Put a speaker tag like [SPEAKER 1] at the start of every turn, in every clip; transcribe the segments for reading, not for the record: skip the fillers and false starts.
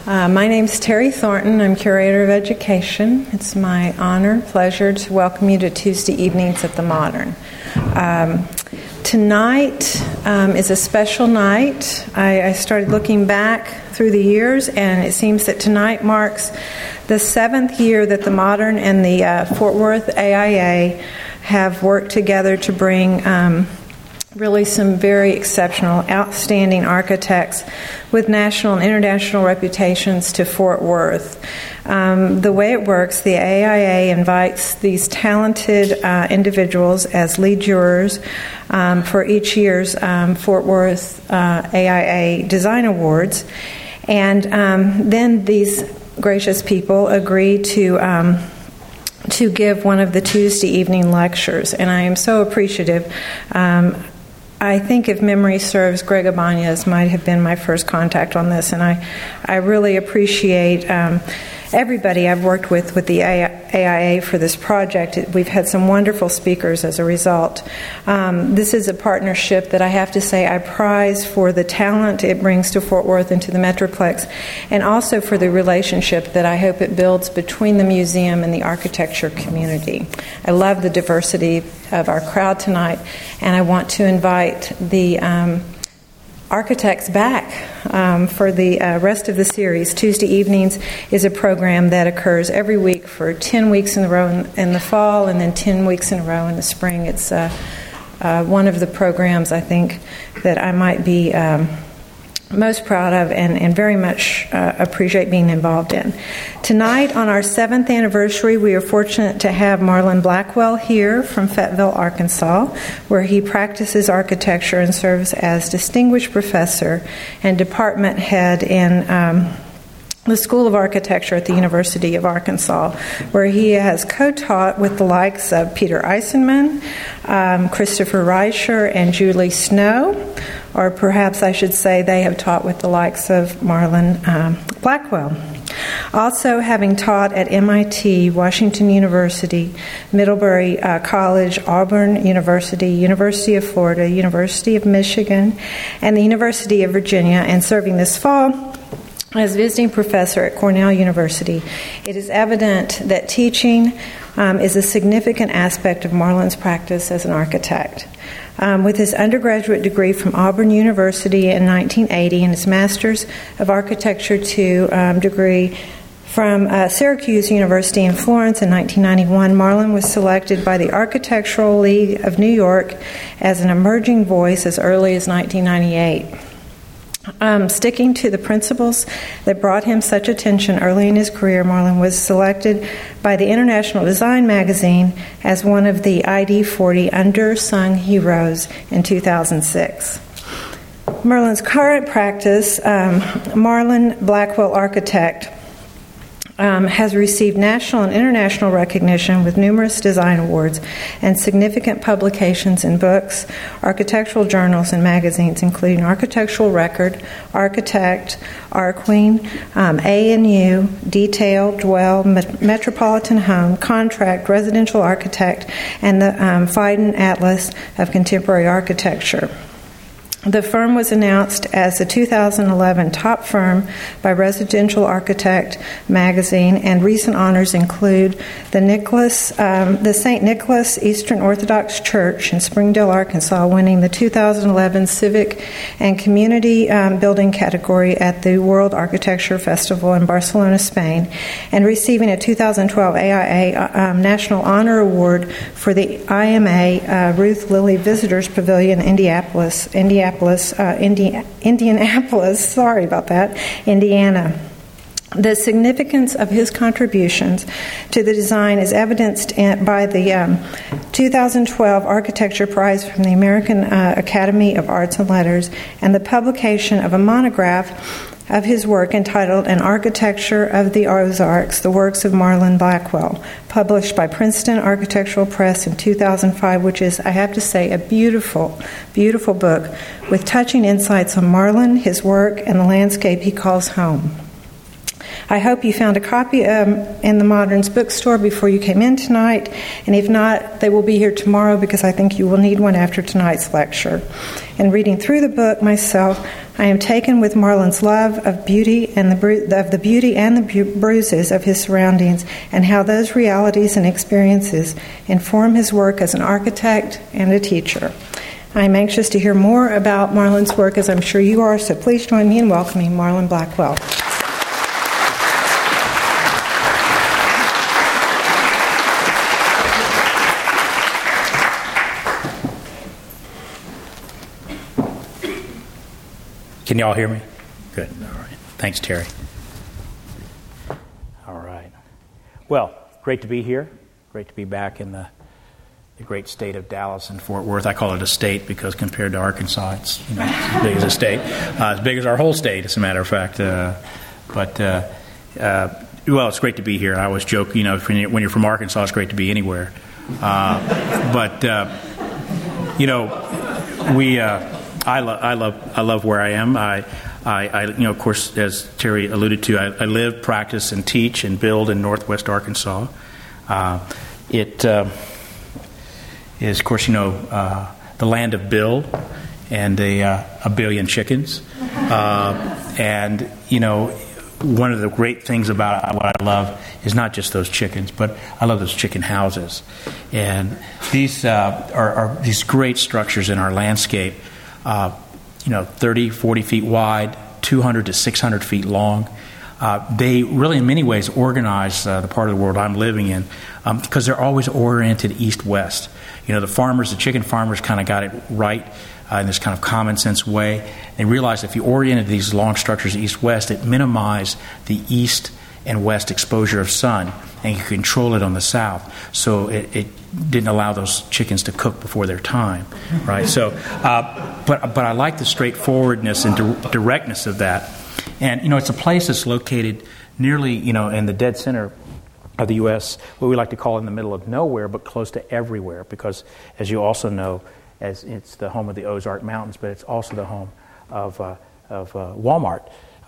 [SPEAKER 1] My name's Terry Thornton. I'm Curator of Education. It's my honor and pleasure to welcome you to Tuesday Evenings at the Modern. Tonight is a special night. I started looking back through the years, and it seems that tonight marks the 7th year that the Modern and the Fort Worth AIA have worked together to bring really some very exceptional, outstanding architects with national and international reputations to Fort Worth. The way it works, the AIA invites these talented individuals as lead jurors for each year's Fort Worth AIA Design Awards. And then these gracious people agree to give one of the Tuesday evening lectures. And I am so appreciative. I think, if memory serves, Greg Ibanez might have been my first contact on this, and I really appreciate everybody I've worked with the AIA for this project. We've had some wonderful speakers as a result. This is a partnership that I have to say I prize for the talent it brings to Fort Worth and to the Metroplex, and also for the relationship that I hope it builds between the museum and the architecture community. I love the diversity of our crowd tonight, and I want to invite the architects back for the rest of the series. Tuesday Evenings is a program that occurs every week for 10 weeks in a row in the fall, and then 10 weeks in a row in the spring. It's one of the programs I think that I might be most proud of and very much appreciate being involved in. Tonight, on our 7th anniversary, we are fortunate to have Marlon Blackwell here from Fayetteville, Arkansas, where he practices architecture and serves as distinguished professor and department head in the School of Architecture at the University of Arkansas, where he has co-taught with the likes of Peter Eisenman, Christopher Reicher, and Julie Snow, or perhaps I should say they have taught with the likes of Marlon Blackwell. Also, having taught at MIT, Washington University, Middlebury College, Auburn University, University of Florida, University of Michigan, and the University of Virginia, and serving this fall as visiting professor at Cornell University, it is evident that teaching is a significant aspect of Marlon's practice as an architect. With his undergraduate degree from Auburn University in 1980 and his Master's of Architecture II degree from Syracuse University in Florence in 1991, Marlon was selected by the Architectural League of New York as an emerging voice as early as 1998. Sticking to the principles that brought him such attention early in his career, Marlon was selected by the International Design magazine as one of the ID 40 Undersung Heroes in 2006. Marlon's current practice, Marlon Blackwell Architect, has received national and international recognition with numerous design awards and significant publications in books, architectural journals, and magazines, including Architectural Record, Architect, Arquine, ANU, Detail, Dwell, Metropolitan Home, Contract, Residential Architect, and the Phaidon Atlas of Contemporary Architecture. The firm was announced as the 2011 top firm by Residential Architect magazine, and recent honors include the St. Nicholas Eastern Orthodox Church in Springdale, Arkansas, winning the 2011 Civic and Community Building category at the World Architecture Festival in Barcelona, Spain, and receiving a 2012 AIA National Honor Award for the IMA Ruth Lilly Visitors Pavilion, Indianapolis, Indiana. The significance of his contributions to the design is evidenced by the 2012 Architecture Prize from the American Academy of Arts and Letters and the publication of a monograph of his work entitled An Architecture of the Ozarks, The Works of Marlon Blackwell, published by Princeton Architectural Press in 2005, which is, I have to say, a beautiful, beautiful book with touching insights on Marlon, his work, and the landscape he calls home. I hope you found a copy in the Moderns bookstore before you came in tonight, and if not, they will be here tomorrow because I think you will need one after tonight's lecture. In reading through the book myself, I am taken with Marlon's love of beauty and the beauty and the bruises of his surroundings, and how those realities and experiences inform his work as an architect and a teacher. I am anxious to hear more about Marlon's work, as I'm sure you are, so please join me in welcoming Marlon Blackwell.
[SPEAKER 2] Can y'all hear me? Good. All right. Thanks, Terry. All right. Well, great to be here. Great to be back in the great state of Dallas and Fort Worth. I call it a state because compared to Arkansas, it's as big as a state. As big as our whole state, as a matter of fact. Well, it's great to be here. I always joke, when you're from Arkansas, it's great to be anywhere. I love where I am. I of course, as Terry alluded to, I live, practice, and teach and build in Northwest Arkansas. It is, of course, the land of Bill and a billion chickens. One of the great things about what I love is not just those chickens, but I love those chicken houses. And these are these great structures in our landscape. 30, 40 feet wide, 200 to 600 feet long. They really, in many ways, organize the part of the world I'm living in because they're always oriented east-west. The chicken farmers kind of got it right in this kind of common sense way. They realized if you oriented these long structures east-west, it minimized the east and west exposure of sun, and you control it on the south. So it didn't allow those chickens to cook before their time, right? So, but I like the straightforwardness and directness of that. And, it's a place that's located nearly, in the dead center of the U.S., what we like to call in the middle of nowhere, but close to everywhere, because, as you also know, as it's the home of the Ozark Mountains, but it's also the home of Walmart.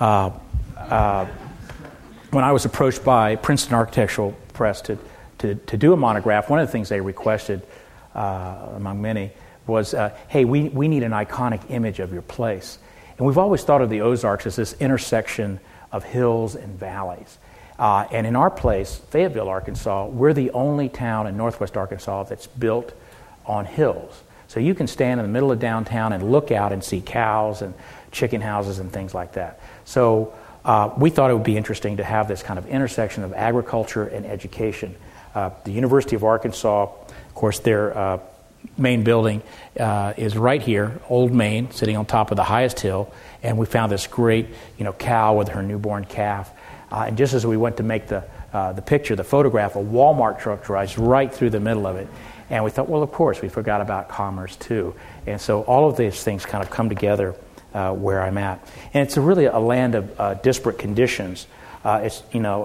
[SPEAKER 2] When I was approached by Princeton Architectural Press to do a monograph, one of the things they requested, among many, was, hey, we need an iconic image of your place. And we've always thought of the Ozarks as this intersection of hills and valleys. And in our place, Fayetteville, Arkansas, we're the only town in Northwest Arkansas that's built on hills. So you can stand in the middle of downtown and look out and see cows and chicken houses and things like that. So we thought it would be interesting to have this kind of intersection of agriculture and education. The University of Arkansas, of course, their main building is right here, Old Main, sitting on top of the highest hill, and we found this great, cow with her newborn calf. And just as we went to make the picture, the photograph, a Walmart truck drives right through the middle of it. And we thought, well, of course, we forgot about commerce too. And so all of these things kind of come together where I'm at. And it's really a land of disparate conditions. It's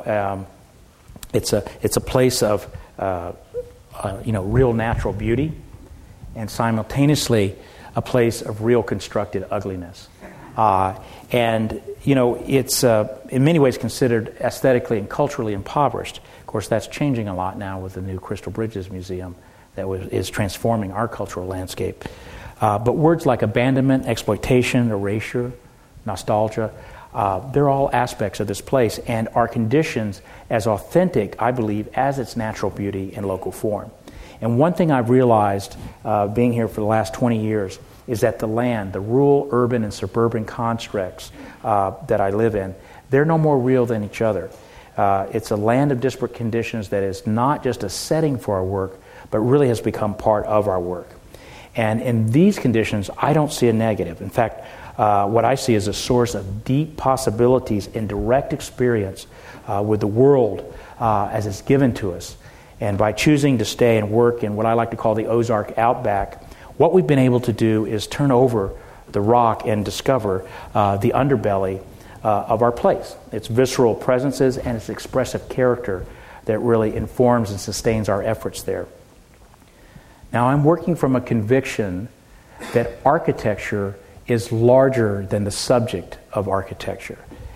[SPEAKER 2] a place of real natural beauty, and simultaneously a place of real constructed ugliness. It's in many ways considered aesthetically and culturally impoverished. Of course, that's changing a lot now with the new Crystal Bridges Museum that is transforming our cultural landscape. But words like abandonment, exploitation, erasure, nostalgia, they're all aspects of this place and are conditions as authentic, I believe, as its natural beauty and local form. And one thing I've realized being here for the last 20 years is that the land, the rural, urban, and suburban constructs that I live in, they're no more real than each other. It's a land of disparate conditions that is not just a setting for our work, but really has become part of our work. And in these conditions, I don't see a negative. In fact, what I see is a source of deep possibilities and direct experience with the world as it's given to us. And by choosing to stay and work in what I like to call the Ozark Outback, what we've been able to do is turn over the rock and discover the underbelly of our place, its visceral presences and its expressive character that really informs and sustains our efforts there. Now, I'm working from a conviction that architecture is larger than the subject of architecture.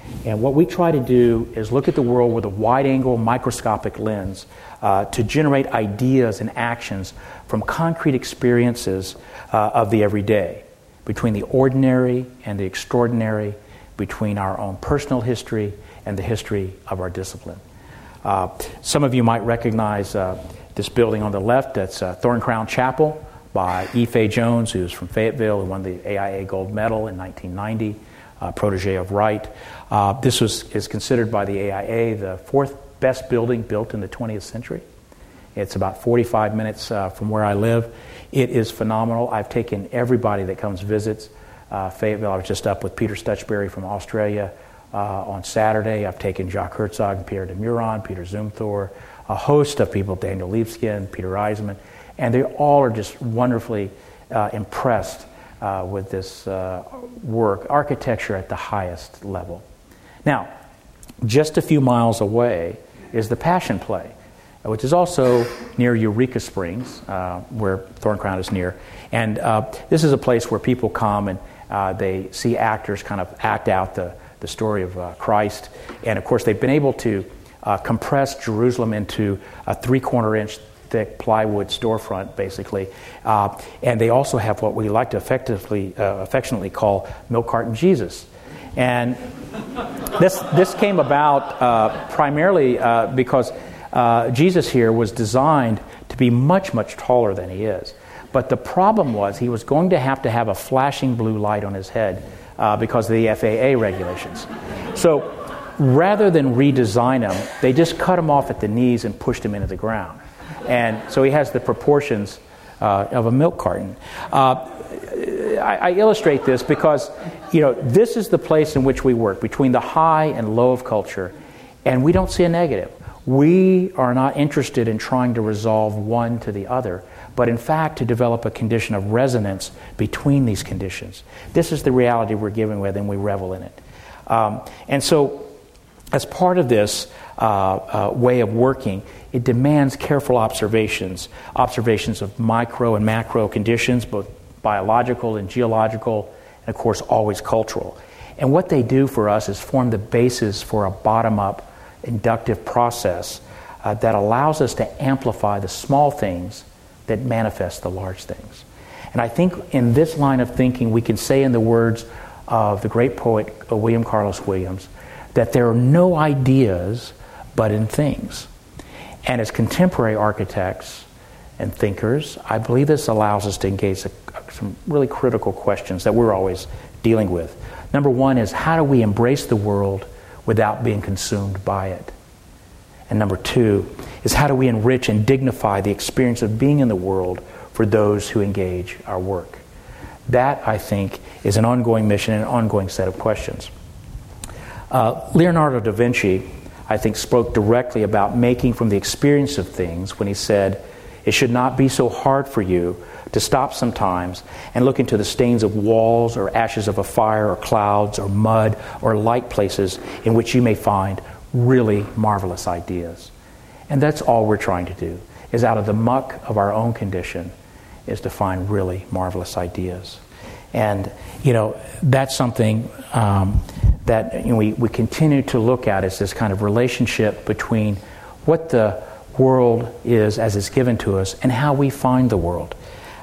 [SPEAKER 2] And what we try to do is look at the world with a wide-angle microscopic lens to generate ideas and actions from concrete experiences of the everyday, between the ordinary and the extraordinary, between our own personal history and the history of our discipline. Some of you might recognize this building on the left. That's Thorn Crown Chapel by E. Fay Jones, who's from Fayetteville, who won the AIA Gold Medal in 1990, protege of Wright. This is considered by the AIA the fourth best building built in the 20th century. It's about 45 minutes from where I live. It is phenomenal. I've taken everybody that comes visits Fayetteville. I was just up with Peter Stutchberry from Australia on Saturday. I've taken Jacques Herzog, Pierre de Meuron, Peter Zumthor, a host of people, Daniel Libeskind, Peter Eisman, and they all are just wonderfully impressed with this work, architecture at the highest level. Now, just a few miles away is the Passion Play, which is also near Eureka Springs, where Thorn Crown is near. And this is a place where people come and they see actors kind of act out the story of Christ. And of course, they've been able to compress Jerusalem into a 3/4-inch thick plywood storefront, basically. And they also have what we like to affectionately call Milk Carton Jesus. And this came about primarily because Jesus here was designed to be much, much taller than he is. But the problem was he was going to have a flashing blue light on his head because of the FAA regulations. So rather than redesign him, they just cut him off at the knees and pushed him into the ground. And so he has the proportions of a milk carton. I illustrate this because, this is the place in which we work, between the high and low of culture, and we don't see a negative. We are not interested in trying to resolve one to the other, but in fact to develop a condition of resonance between these conditions. This is the reality we're given with, and we revel in it. And so, as part of this way of working, it demands careful observations of micro and macro conditions, both biological and geological, and of course always cultural. And what they do for us is form the basis for a bottom-up inductive process that allows us to amplify the small things that manifest the large things. And I think in this line of thinking, we can say in the words of the great poet William Carlos Williams, that there are no ideas but in things. And as contemporary architects and thinkers, I believe this allows us to engage some really critical questions that we're always dealing with. Number one is, how do we embrace the world without being consumed by it? And number two is, how do we enrich and dignify the experience of being in the world for those who engage our work? That, I think, is an ongoing mission and an ongoing set of questions. Leonardo da Vinci, I think, spoke directly about making from the experience of things when he said, "It should not be so hard for you to stop sometimes and look into the stains of walls or ashes of a fire or clouds or mud or light places in which you may find really marvelous ideas." And that's all we're trying to do, is out of the muck of our own condition, is to find really marvelous ideas. And, that's something that we continue to look at, is this kind of relationship between what the world is as it's given to us and how we find the world.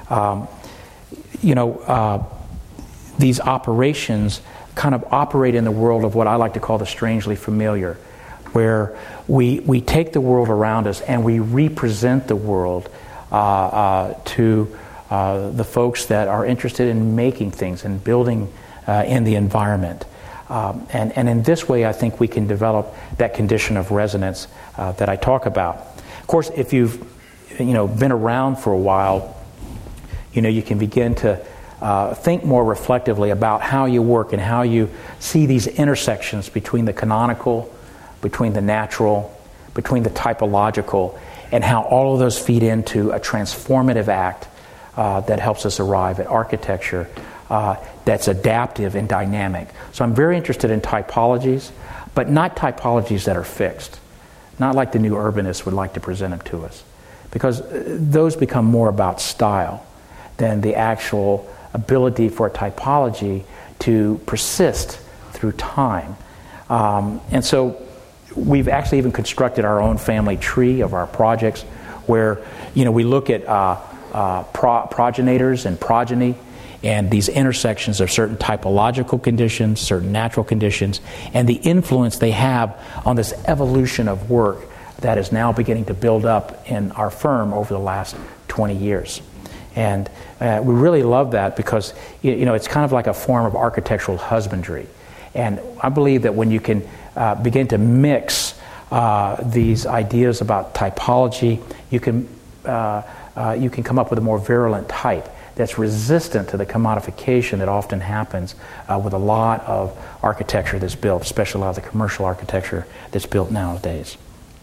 [SPEAKER 2] These operations kind of operate in the world of what I like to call the strangely familiar, where we take the world around us and we represent the world to the folks that are interested in making things and building in the environment. And in this way, I think we can develop that condition of resonance that I talk about. Of course, if you've been around for a while, you can begin to think more reflectively about how you work and how you see these intersections between the canonical, between the natural, between the typological, and how all of those feed into a transformative act that helps us arrive at architecture that's adaptive and dynamic. So I'm very interested in typologies, but not typologies that are fixed, not like the new urbanists would like to present them to us, because those become more about style than the actual ability for a typology to persist through time. And so we've actually even constructed our own family tree of our projects where, we look at progenitors and progeny and these intersections of certain typological conditions, certain natural conditions, and the influence they have on this evolution of work that is now beginning to build up in our firm over the last 20 years. And we really love that because, it's kind of like a form of architectural husbandry. And I believe that when you can begin to mix these ideas about typology, you can come up with a more virulent type that's resistant to the commodification that often happens with a lot of architecture that's built, especially a lot of the commercial architecture that's built nowadays.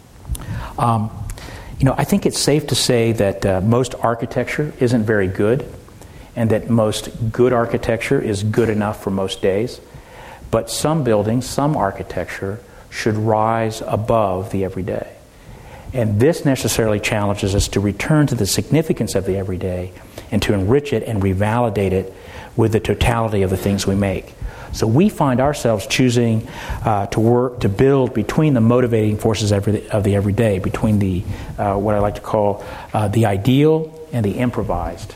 [SPEAKER 2] I think it's safe to say that most architecture isn't very good, and that most good architecture is good enough for most days. But some buildings, some architecture should rise above the everyday. And this necessarily challenges us to return to the significance of the everyday and to enrich it and revalidate it with the totality of the things we make. So we find ourselves choosing to build between the motivating forces of the everyday, between the what I like to call the ideal and the improvised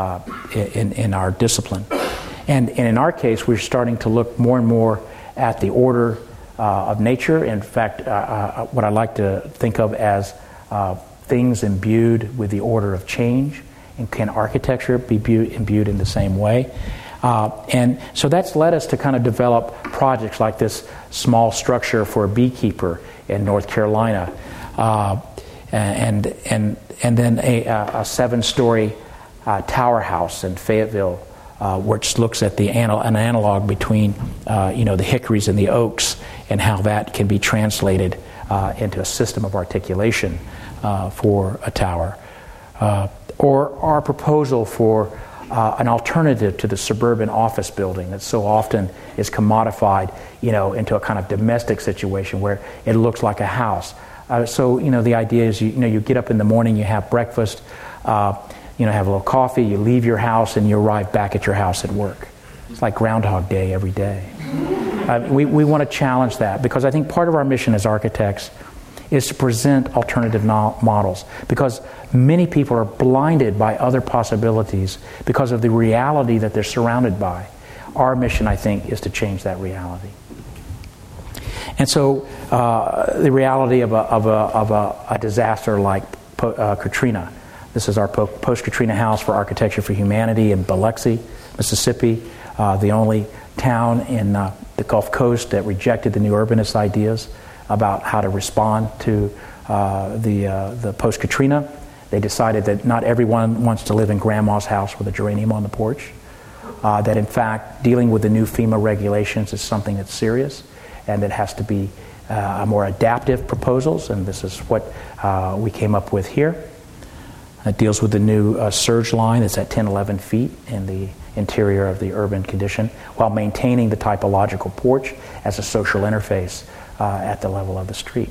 [SPEAKER 2] in our discipline. And in our case, we're starting to look more and more at the order of nature. In fact, what I like to think of as things imbued with the order of change. And can architecture be imbued in the same way? And so that's led us to kind of develop projects like this small structure for a beekeeper in North Carolina, and then a 7-story tower house in Fayetteville, which looks at an analog between the hickories and the oaks, and how that can be translated into a system of articulation for a tower. Or our proposal for an alternative to the suburban office building that so often is commodified, into a kind of domestic situation where it looks like a house. So the idea is, you get up in the morning, you have breakfast, have a little coffee, you leave your house, and you arrive back at your house at work. It's like Groundhog Day every day. We want to challenge that because I think part of our mission as architects is to present alternative models, because many people are blinded by other possibilities because of the reality that they're surrounded by. Our mission, I think, is to change that reality. And so the reality of a disaster like Katrina. This is our post-Katrina house for Architecture for Humanity in Biloxi, Mississippi, the only town in the Gulf Coast that rejected the new urbanist ideas about how to respond to the post-Katrina. They decided that not everyone wants to live in grandma's house with a geranium on the porch. That in fact, dealing with the new FEMA regulations is something that's serious, and it has to be more adaptive proposals, and this is what we came up with here. It deals with the new surge line that's at 10, 11 feet in the interior of the urban condition, while maintaining the typological porch as a social interface at the level of the street.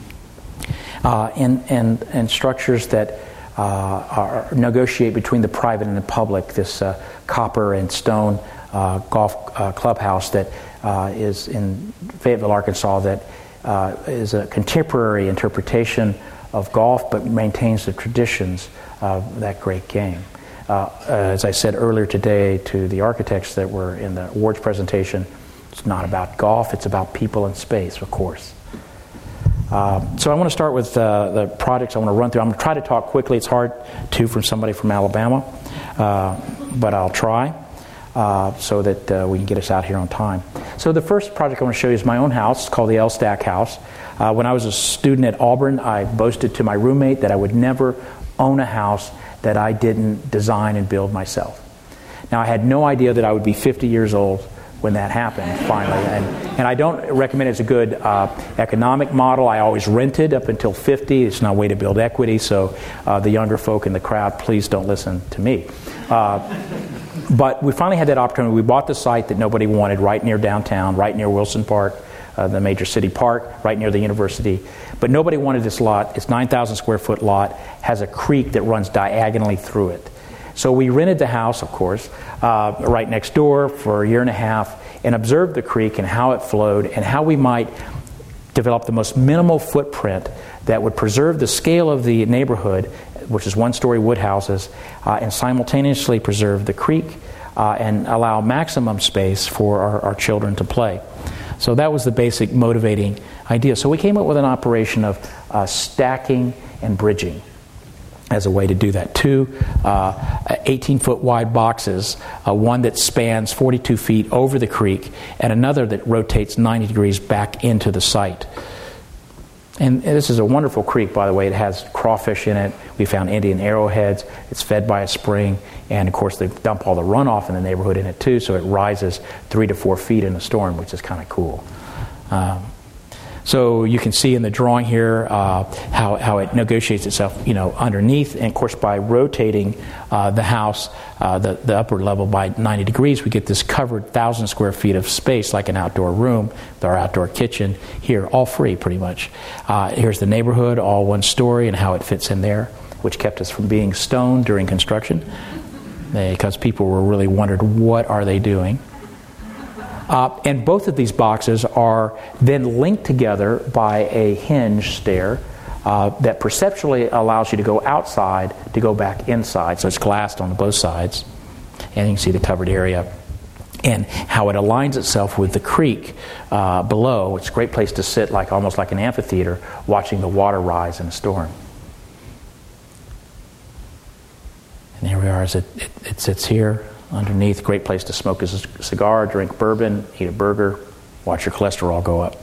[SPEAKER 2] And structures that negotiate between the private and the public, this copper and stone golf clubhouse that is in Fayetteville, Arkansas, that is a contemporary interpretation of golf but maintains the traditions of that great game. As I said earlier today to the architects that were in the awards presentation, it's not about golf, it's about people and space, of course. So I want to start with the projects I want to run through. I'm going to try to talk quickly. It's hard to from somebody from Alabama, but I'll try so that we can get us out here on time. So the first project I want to show you is my own house. It's called the L Stack House. When I was a student at Auburn, I boasted to my roommate that I would never own a house that I didn't design and build myself. Now, I had no idea that I would be 50 years old when that happened, finally. And I don't recommend it's a good economic model. I always rented up until 50. It's not a way to build equity, so the younger folk in the crowd, please don't listen to me. But we finally had that opportunity. We bought the site that nobody wanted, right near downtown, right near Wilson Park, the major city park, right near the university. But nobody wanted this lot. It's 9,000 square foot lot, has a creek that runs diagonally through it. So we rented the house, of course, right next door for a year and a half. and observed the creek and how it flowed and how we might develop the most minimal footprint that would preserve the scale of the neighborhood, which is one-story wood houses, and simultaneously preserve the creek and allow maximum space for our children to play. So that was the basic motivating idea. So we came up with an operation of stacking and bridging as a way to do that. 2 18-foot wide boxes, one that spans 42 feet over the creek and another that rotates 90 degrees back into the site. And this is a wonderful creek, by the way. It has crawfish in it. We found Indian arrowheads. It's fed by a spring. And, of course, they dump all the runoff in the neighborhood in it, too, so it rises 3 to 4 feet in a storm, which is kind of cool. So you can see in the drawing here how it negotiates itself, underneath. And, of course, by rotating the house, the upper level by 90 degrees, we get this covered 1,000 square feet of space like an outdoor room with our outdoor kitchen here, all free pretty much. Here's the neighborhood, all one story, and how it fits in there, which kept us from being stoned during construction because people were really wondered, what are they doing? And both of these boxes are then linked together by a hinge stair that perceptually allows you to go outside to go back inside. So it's glassed on both sides. And you can see the covered area. And how it aligns itself with the creek below. It's a great place to sit, almost like an amphitheater, watching the water rise in a storm. And here we are as it sits here. Underneath, great place to smoke a cigar, drink bourbon, eat a burger, watch your cholesterol go up.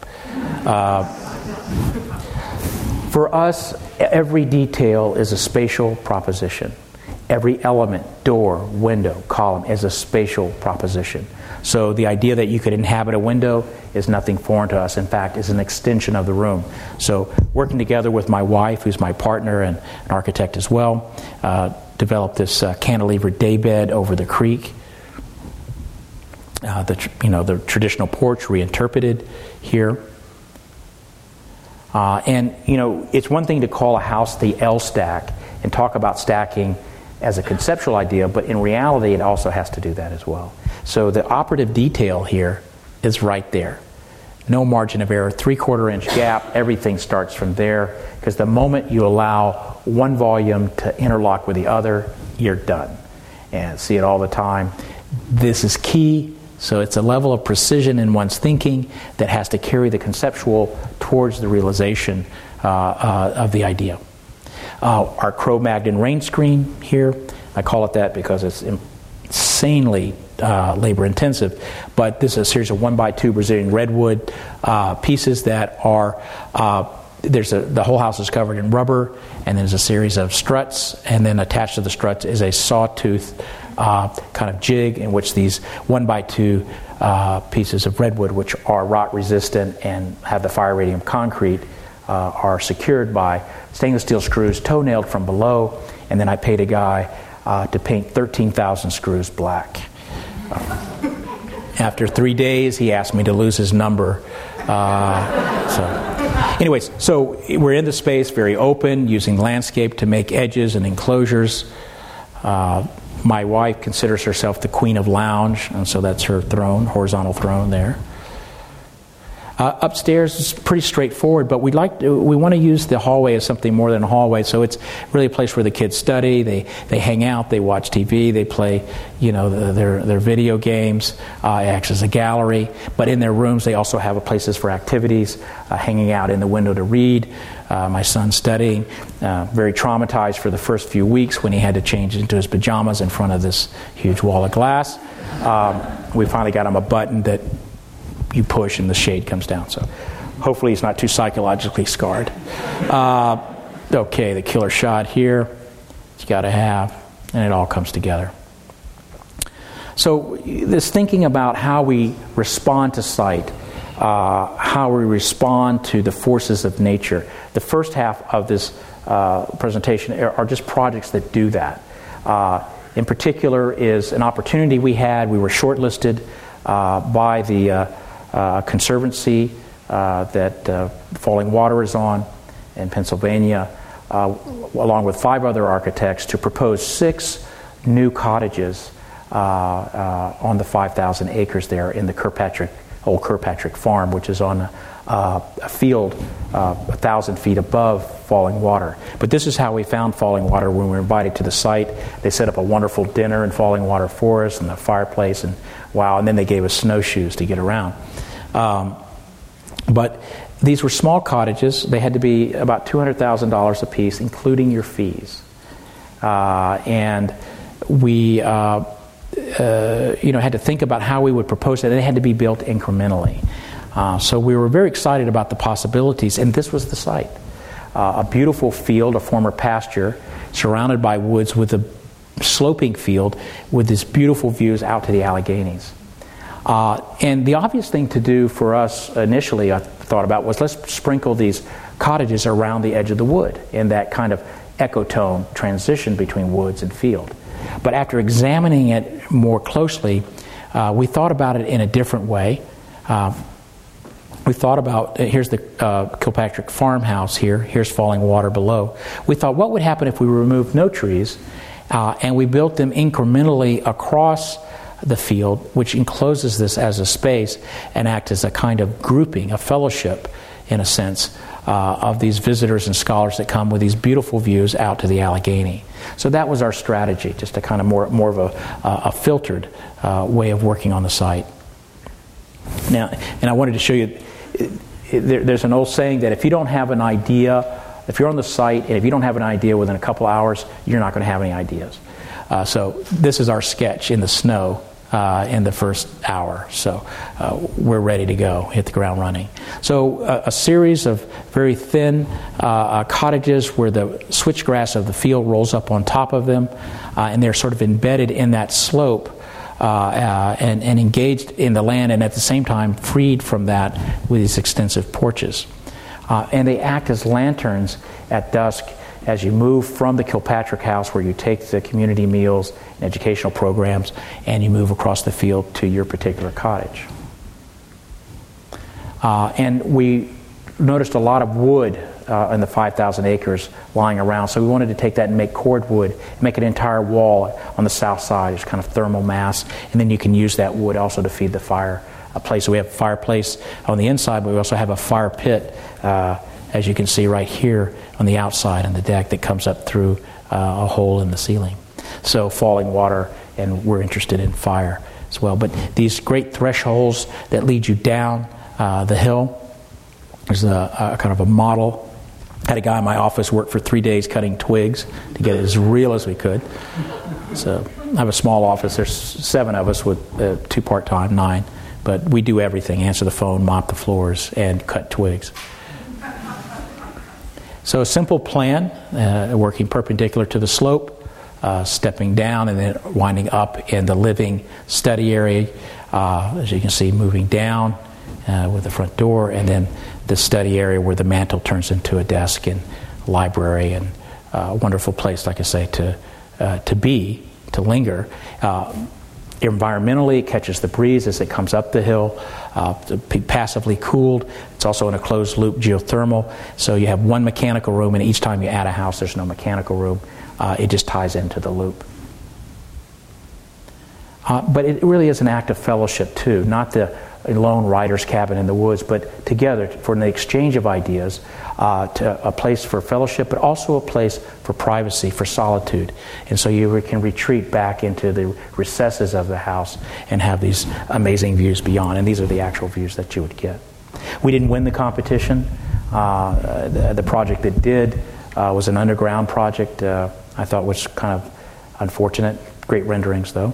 [SPEAKER 2] For us, every detail is a spatial proposition. Every element, door, window, column, is a spatial proposition. So the idea that you could inhabit a window is nothing foreign to us. In fact, is an extension of the room. So working together with my wife, who's my partner and an architect as well, developed this cantilever daybed over the creek. The traditional porch reinterpreted here. It's one thing to call a house the L stack and talk about stacking as a conceptual idea, but in reality it also has to do that as well. So the operative detail here is right there. No margin of error, 3/4 inch gap, everything starts from there, because the moment you allow one volume to interlock with the other, you're done. And see it all the time. This is key. So it's a level of precision in one's thinking that has to carry the conceptual towards the realization of the idea. Our Cro-Magnon rain screen here, I call it that because it's insanely labor intensive, but this is a series of 1x2 Brazilian redwood pieces that are the whole house is covered in rubber, and there's a series of struts, and then attached to the struts is a sawtooth kind of jig in which these 1x2 pieces of redwood, which are rot resistant and have the fire radium concrete, are secured by stainless steel screws toe-nailed from below, and then I paid a guy to paint 13,000 screws black. After 3 days, he asked me to lose his number. So we're in the space, very open, using landscape to make edges and enclosures. My wife considers herself the queen of lounge, and so that's her throne, horizontal throne there. Upstairs is pretty straightforward, but we want to use the hallway as something more than a hallway. So it's really a place where the kids study, they hang out, they watch TV, they play, their video games. It acts as a gallery, but in their rooms they also have places for activities, hanging out in the window to read. My son's studying, very traumatized for the first few weeks when he had to change into his pajamas in front of this huge wall of glass. We finally got him a button that you push and the shade comes down. So hopefully he's not too psychologically scarred. Okay, the killer shot here. You got to have, and it all comes together. So this thinking about how we respond to sight, how we respond to the forces of nature. The first half of this presentation are just projects that do that. In particular is an opportunity we had. We were shortlisted by the Conservancy that Falling Water is on in Pennsylvania, along with 5 other architects, to propose 6 new cottages on the 5,000 acres there in the old Kirkpatrick Farm, which is on a field 1,000 feet above Falling Water. But this is how we found Falling Water when we were invited to the site. They set up a wonderful dinner in Falling Water for us and a fireplace, and wow, and then they gave us snowshoes to get around. But these were small cottages. They had to be about $200,000 a piece, including your fees. And we had to think about how we would propose it. They had to be built incrementally. So we were very excited about the possibilities, and this was the site. A beautiful field, a former pasture, surrounded by woods with a sloping field with these beautiful views out to the Alleghenies. And the obvious thing to do for us initially, I thought about, was let's sprinkle these cottages around the edge of the wood in that kind of ecotone transition between woods and field. But after examining it more closely, we thought about it in a different way. We thought about, here's the Kilpatrick farmhouse here, here's Falling Water below. We thought, what would happen if we removed no trees and we built them incrementally across the field, which encloses this as a space and act as a kind of grouping, a fellowship, in a sense, of these visitors and scholars that come with these beautiful views out to the Allegheny. So that was our strategy, just a kind of more of a filtered way of working on the site. Now, and I wanted to show you, there's an old saying that if you don't have an idea, if you're on the site and if you don't have an idea within a couple hours, you're not going to have any ideas. So this is our sketch in the snow in the first hour. So we're ready to go, hit the ground running. So a series of very thin cottages where the switchgrass of the field rolls up on top of them, and they're sort of embedded in that slope and engaged in the land, and at the same time freed from that with these extensive porches. And they act as lanterns at dusk as you move from the Kilpatrick house, where you take the community meals and educational programs, and you move across the field to your particular cottage. And we noticed a lot of wood in the 5,000 acres lying around, so we wanted to take that and make cordwood, make an entire wall on the south side as kind of thermal mass, and then you can use that wood also to feed the fire place. So we have a fireplace on the inside, but we also have a fire pit, as you can see right here on the outside on the deck, that comes up through a hole in the ceiling. So Falling Water, and we're interested in fire as well. But these great thresholds that lead you down the hill, there's a kind of a model. Had a guy in my office work for 3 days cutting twigs to get it as real as we could. So I have a small office. There's 7 of us with 2 part-time, 9. But we do everything: answer the phone, mop the floors, and cut twigs. So a simple plan, working perpendicular to the slope, stepping down and then winding up in the living study area, as you can see, moving down with the front door, and then the study area where the mantle turns into a desk and library, and a wonderful place, like I say, to linger. Environmentally, it catches the breeze as it comes up the hill, passively cooled. It's also in a closed loop geothermal, so you have one mechanical room, and each time you add a house, there's no mechanical room. It just ties into the loop. But it really is an act of fellowship too, not the lone writer's cabin in the woods, but together for the exchange of ideas, to a place for fellowship, but also a place for privacy, for solitude. And so you can retreat back into the recesses of the house and have these amazing views beyond. And these are the actual views that you would get. We didn't win the competition. The project that did was an underground project. I thought was kind of unfortunate. Great renderings, though.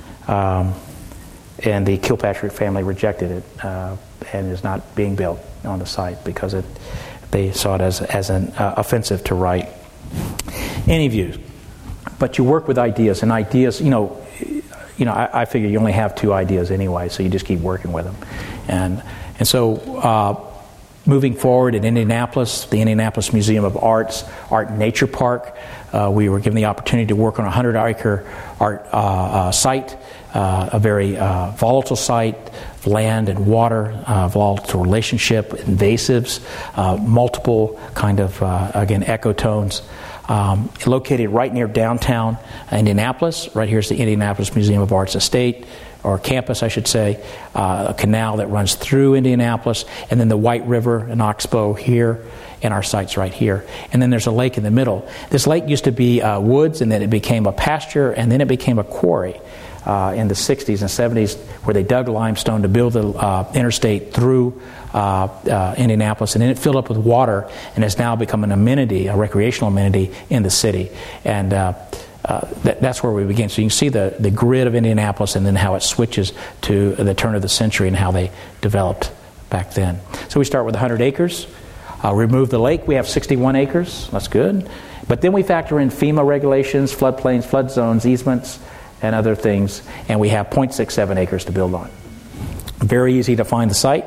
[SPEAKER 2] And the Kilpatrick family rejected it and is not being built on the site because they saw it as an offensive to write any views. But you work with ideas, and ideas, I figure you only have 2 ideas anyway, so you just keep working with them. And so moving forward in Indianapolis, the Indianapolis Museum of Art's Art and Nature Park, we were given the opportunity to work on a 100-acre art site, a very volatile site, land and water, volatile relationship, invasives, multiple kind of, again, ecotones. located right near downtown Indianapolis. Right here is the Indianapolis Museum of Art's estate, or campus, I should say, a canal that runs through Indianapolis, and then the White River in Oxbow here, and our site's right here. And then there's a lake in the middle. This lake used to be woods, and then it became a pasture, and then it became a quarry in the 60s and 70s, where they dug limestone to build the interstate through Indianapolis, and then it filled up with water, and has now become an amenity, a recreational amenity in the city. And that's where we begin. So you can see the grid of Indianapolis, and then how it switches to the turn of the century and how they developed back then. So we start with 100 acres. Remove the lake, we have 61 acres. That's good. But then we factor in FEMA regulations, floodplains, flood zones, easements, and other things, and we have 0.67 acres to build on. Very easy to find the site.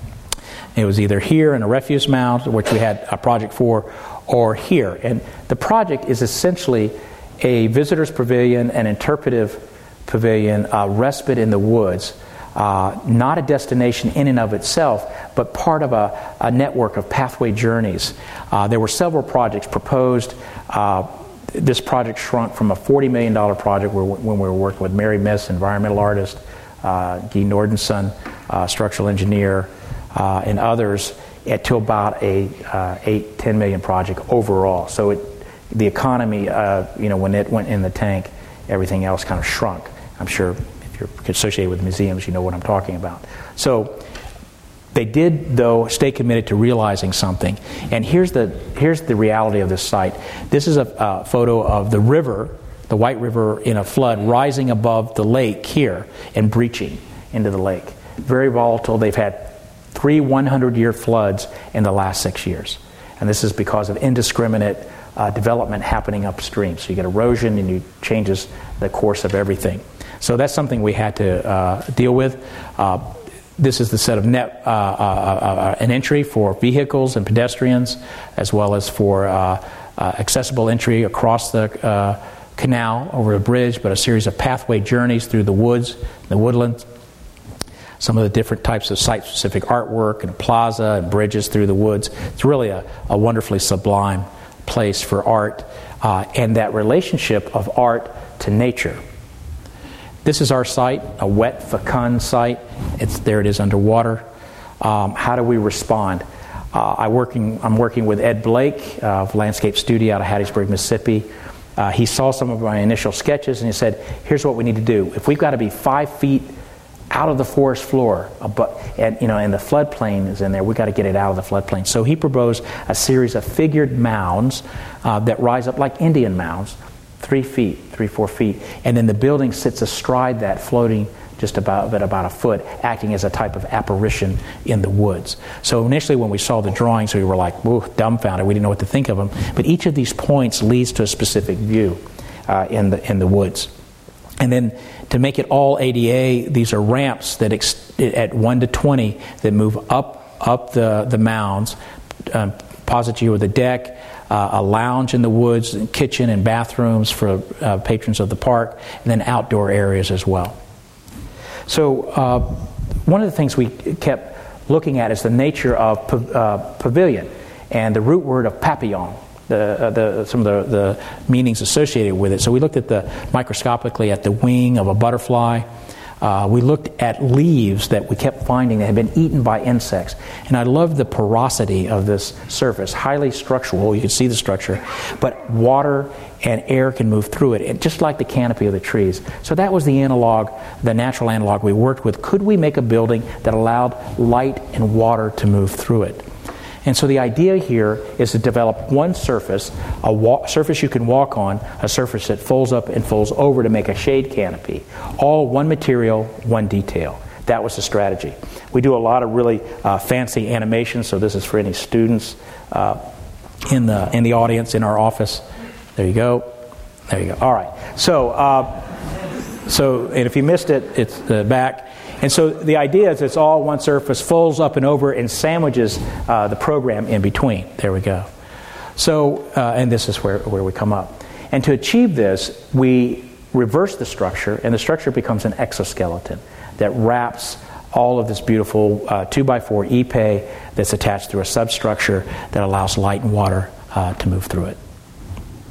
[SPEAKER 2] It was either here in a refuse mound, which we had a project for, or here. And the project is essentially a visitor's pavilion, an interpretive pavilion, respite in the woods. Not a destination in and of itself, but part of a network of pathway journeys. There were several projects proposed. This project shrunk from a $40 million project when we were working with Mary Miss, environmental artist, Guy Nordenson, structural engineer, and others, to about a $8-10 million project overall. So the economy, when it went in the tank, everything else kind of shrunk. I'm sure if you're associated with museums, you know what I'm talking about. So they did, though, stay committed to realizing something. And here's the reality of this site. This is a photo of the river, the White River in a flood, rising above the lake here and breaching into the lake. Very volatile. They've had 3 100-year floods in the last 6 years. And this is because of indiscriminate development happening upstream. So you get erosion, and it changes the course of everything. So that's something we had to deal with. This is the set of an entry for vehicles and pedestrians, as well as for accessible entry across the canal over a bridge, but a series of pathway journeys through the woods, the woodlands. Some of the different types of site-specific artwork, and a plaza and bridges through the woods. It's really a wonderfully sublime place for art, and that relationship of art to nature. This is our site, a wet, fecund site. There it is underwater. How do we respond? I'm working with Ed Blake of Landscape Studio out of Hattiesburg, Mississippi. He saw some of my initial sketches, and he said, here's what we need to do. If we've got to be 5 feet out of the forest floor, and the floodplain is in there, we've got to get it out of the floodplain. So he proposed a series of figured mounds that rise up like Indian mounds, 3 feet, 4 feet, and then the building sits astride that, floating just about a foot, acting as a type of apparition in the woods. So initially when we saw the drawings, we were like, whoa, dumbfounded. We didn't know what to think of them. But each of these points leads to a specific view in the woods. And then to make it all ADA, these are ramps that at 1 to 20 that move up the mounds, posit you with a deck, a lounge in the woods, and kitchen and bathrooms for patrons of the park, and then outdoor areas as well. So one of the things we kept looking at is the nature of pavilion and the root word of papillon, some of the meanings associated with it. So we looked at microscopically at the wing of a butterfly. We looked at leaves that we kept finding that had been eaten by insects. And I loved the porosity of this surface, highly structural. You can see the structure. But water and air can move through it, just like the canopy of the trees. So that was the analog, the natural analog we worked with. Could we make a building that allowed light and water to move through it? And so the idea here is to develop one surface, surface you can walk on, a surface that folds up and folds over to make a shade canopy. All one material, one detail. That was the strategy. We do a lot of really fancy animations, so this is for any students in the audience, in our office. There you go. There you go. All right. So and if you missed it, it's the back. And so the idea is it's all one surface, folds up and over, and sandwiches the program in between. There we go. So, and this is where we come up. And to achieve this, we reverse the structure, and the structure becomes an exoskeleton that wraps all of this beautiful 2x4 ipe that's attached through a substructure that allows light and water to move through it.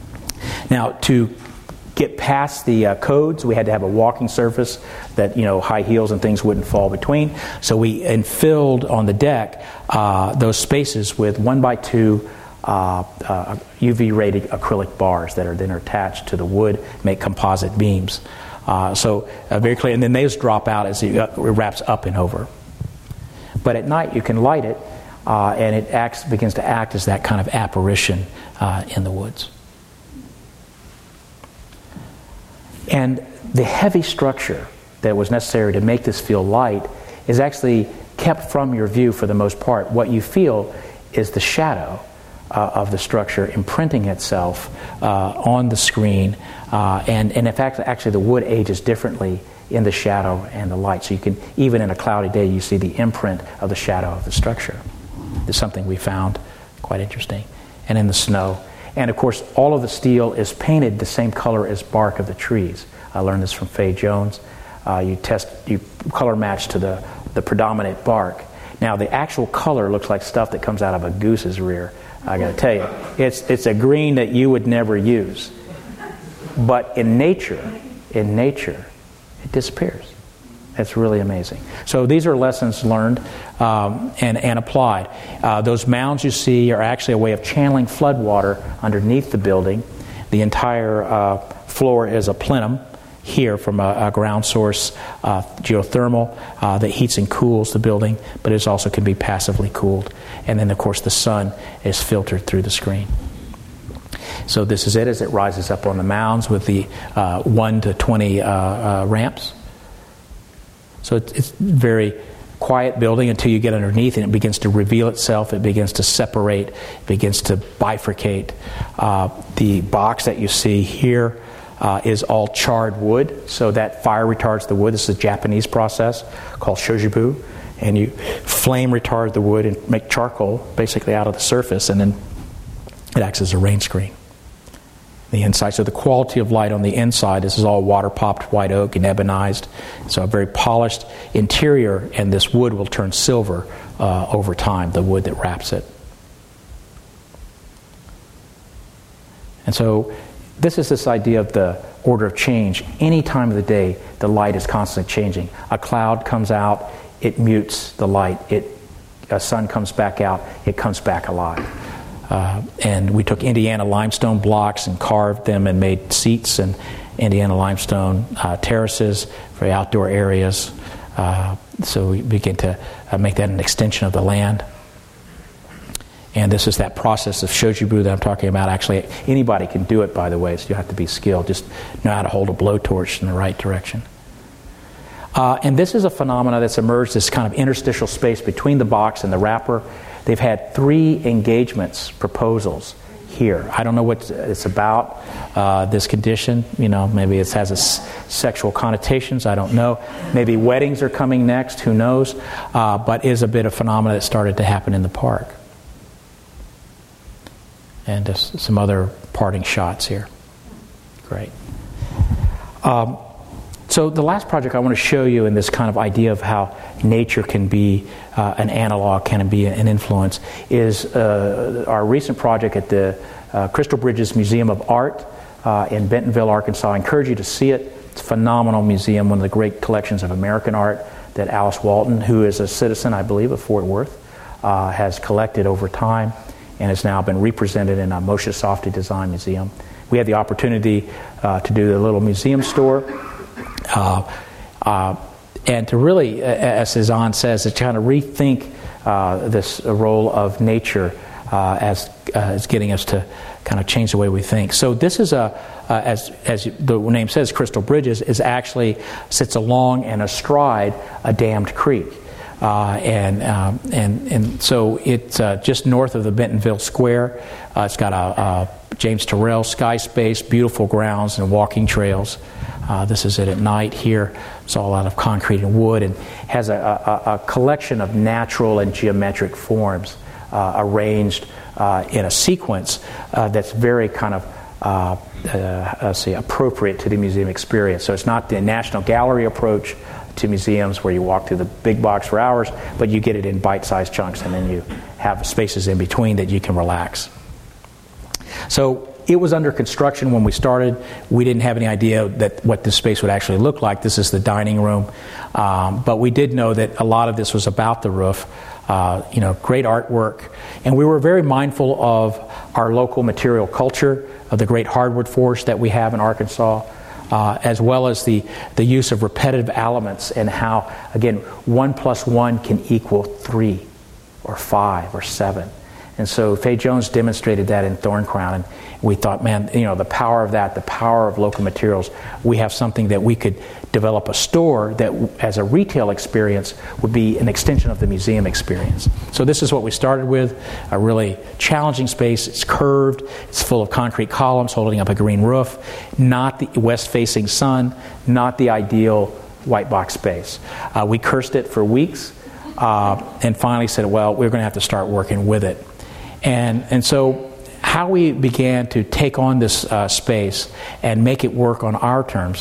[SPEAKER 2] Now, to get past the codes, we had to have a walking surface that, high heels and things wouldn't fall between. So we infilled on the deck those spaces with 1x2 UV-rated acrylic bars that are then attached to the wood, make composite beams. So very clear. And then those drop out as it wraps up and over. But at night you can light it, and it begins to act as that kind of apparition in the woods. And the heavy structure that was necessary to make this feel light is actually kept from your view for the most part. What you feel is the shadow of the structure imprinting itself on the screen. And in fact, actually the wood ages differently in the shadow and the light. So you can, even in a cloudy day, you see the imprint of the shadow of the structure. It's something we found quite interesting. And in the snow. And of course, all of the steel is painted the same color as bark of the trees. I learned this from Faye Jones. You color match to the predominant bark. Now, the actual color looks like stuff that comes out of a goose's rear. I got to tell you, it's a green that you would never use. But in nature, it disappears. It's really amazing. So these are lessons learned and applied. Those mounds you see are actually a way of channeling flood water underneath the building. The entire floor is a plenum here from a ground source geothermal that heats and cools the building, but it also can be passively cooled. And then, of course, the sun is filtered through the screen. So this is it as it rises up on the mounds with the 1 to 20 ramps. So it's very quiet building until you get underneath and it begins to reveal itself. It begins to separate. It begins to bifurcate. The box that you see here is all charred wood, so that fire retards the wood. This is a Japanese process called shojibu, and you flame retard the wood and make charcoal basically out of the surface, and then it acts as a rain screen. The inside, so the quality of light on the inside, this is all water popped white oak and ebonized, so a very polished interior, and this wood will turn silver over time, the wood that wraps it. And so this is this idea of the order of change. Any time of the day, the light is constantly changing. A cloud comes out, it mutes the light. A sun comes back out, it comes back alive. And we took Indiana limestone blocks and carved them and made seats and Indiana limestone terraces for outdoor areas. So we begin to make that an extension of the land. And this is that process of shojibu that I'm talking about. Actually, anybody can do it, by the way, so you have to be skilled. Just know how to hold a blowtorch in the right direction. And this is a phenomena that's emerged, this kind of interstitial space between the box and the wrapper. They've had 3 engagements, proposals here. I don't know what it's about, this condition. Maybe it has sexual connotations. I don't know. Maybe weddings are coming next. Who knows? But is a bit of phenomena that started to happen in the park. And just some other parting shots here. Great. So the last project I want to show you in this kind of idea of how nature can be an analog, can be an influence, is our recent project at the Crystal Bridges Museum of Art in Bentonville, Arkansas. I encourage you to see it. It's a phenomenal museum, one of the great collections of American art that Alice Walton, who is a citizen, I believe, of Fort Worth, has collected over time and has now been represented in a Moshe Safdie Design Museum. We had the opportunity to do the little museum store. And to really, as Cezanne says, to kind of rethink this role of nature as getting us to kind of change the way we think. So this is as the name says, Crystal Bridges is actually sits along and astride a dammed creek. And so it's just north of the Bentonville Square. It's got a James Turrell sky space, beautiful grounds and walking trails. This is it at night here. It's all out of concrete and wood, and has a collection of natural and geometric forms arranged in a sequence that's very kind of appropriate to the museum experience. So it's not the National Gallery approach to museums where you walk through the big box for hours, but you get it in bite-sized chunks, and then you have spaces in between that you can relax. So it was under construction when we started. We didn't have any idea that what this space would actually look like. This is the dining room. But we did know that a lot of this was about the roof. Great artwork. And we were very mindful of our local material culture, of the great hardwood forest that we have in Arkansas, as well as the use of repetitive elements and how, again, 1 + 1 can equal 3 or 5 or 7. And so Fay Jones demonstrated that in Thorncrown, and we thought, man, the power of that, the power of local materials, we have something that we could develop a store that, as a retail experience, would be an extension of the museum experience. So this is what we started with, a really challenging space. It's curved, it's full of concrete columns holding up a green roof, not the west-facing sun, not the ideal white box space. We cursed it for weeks, and finally said, well, we're going to have to start working with it. And so how we began to take on this space and make it work on our terms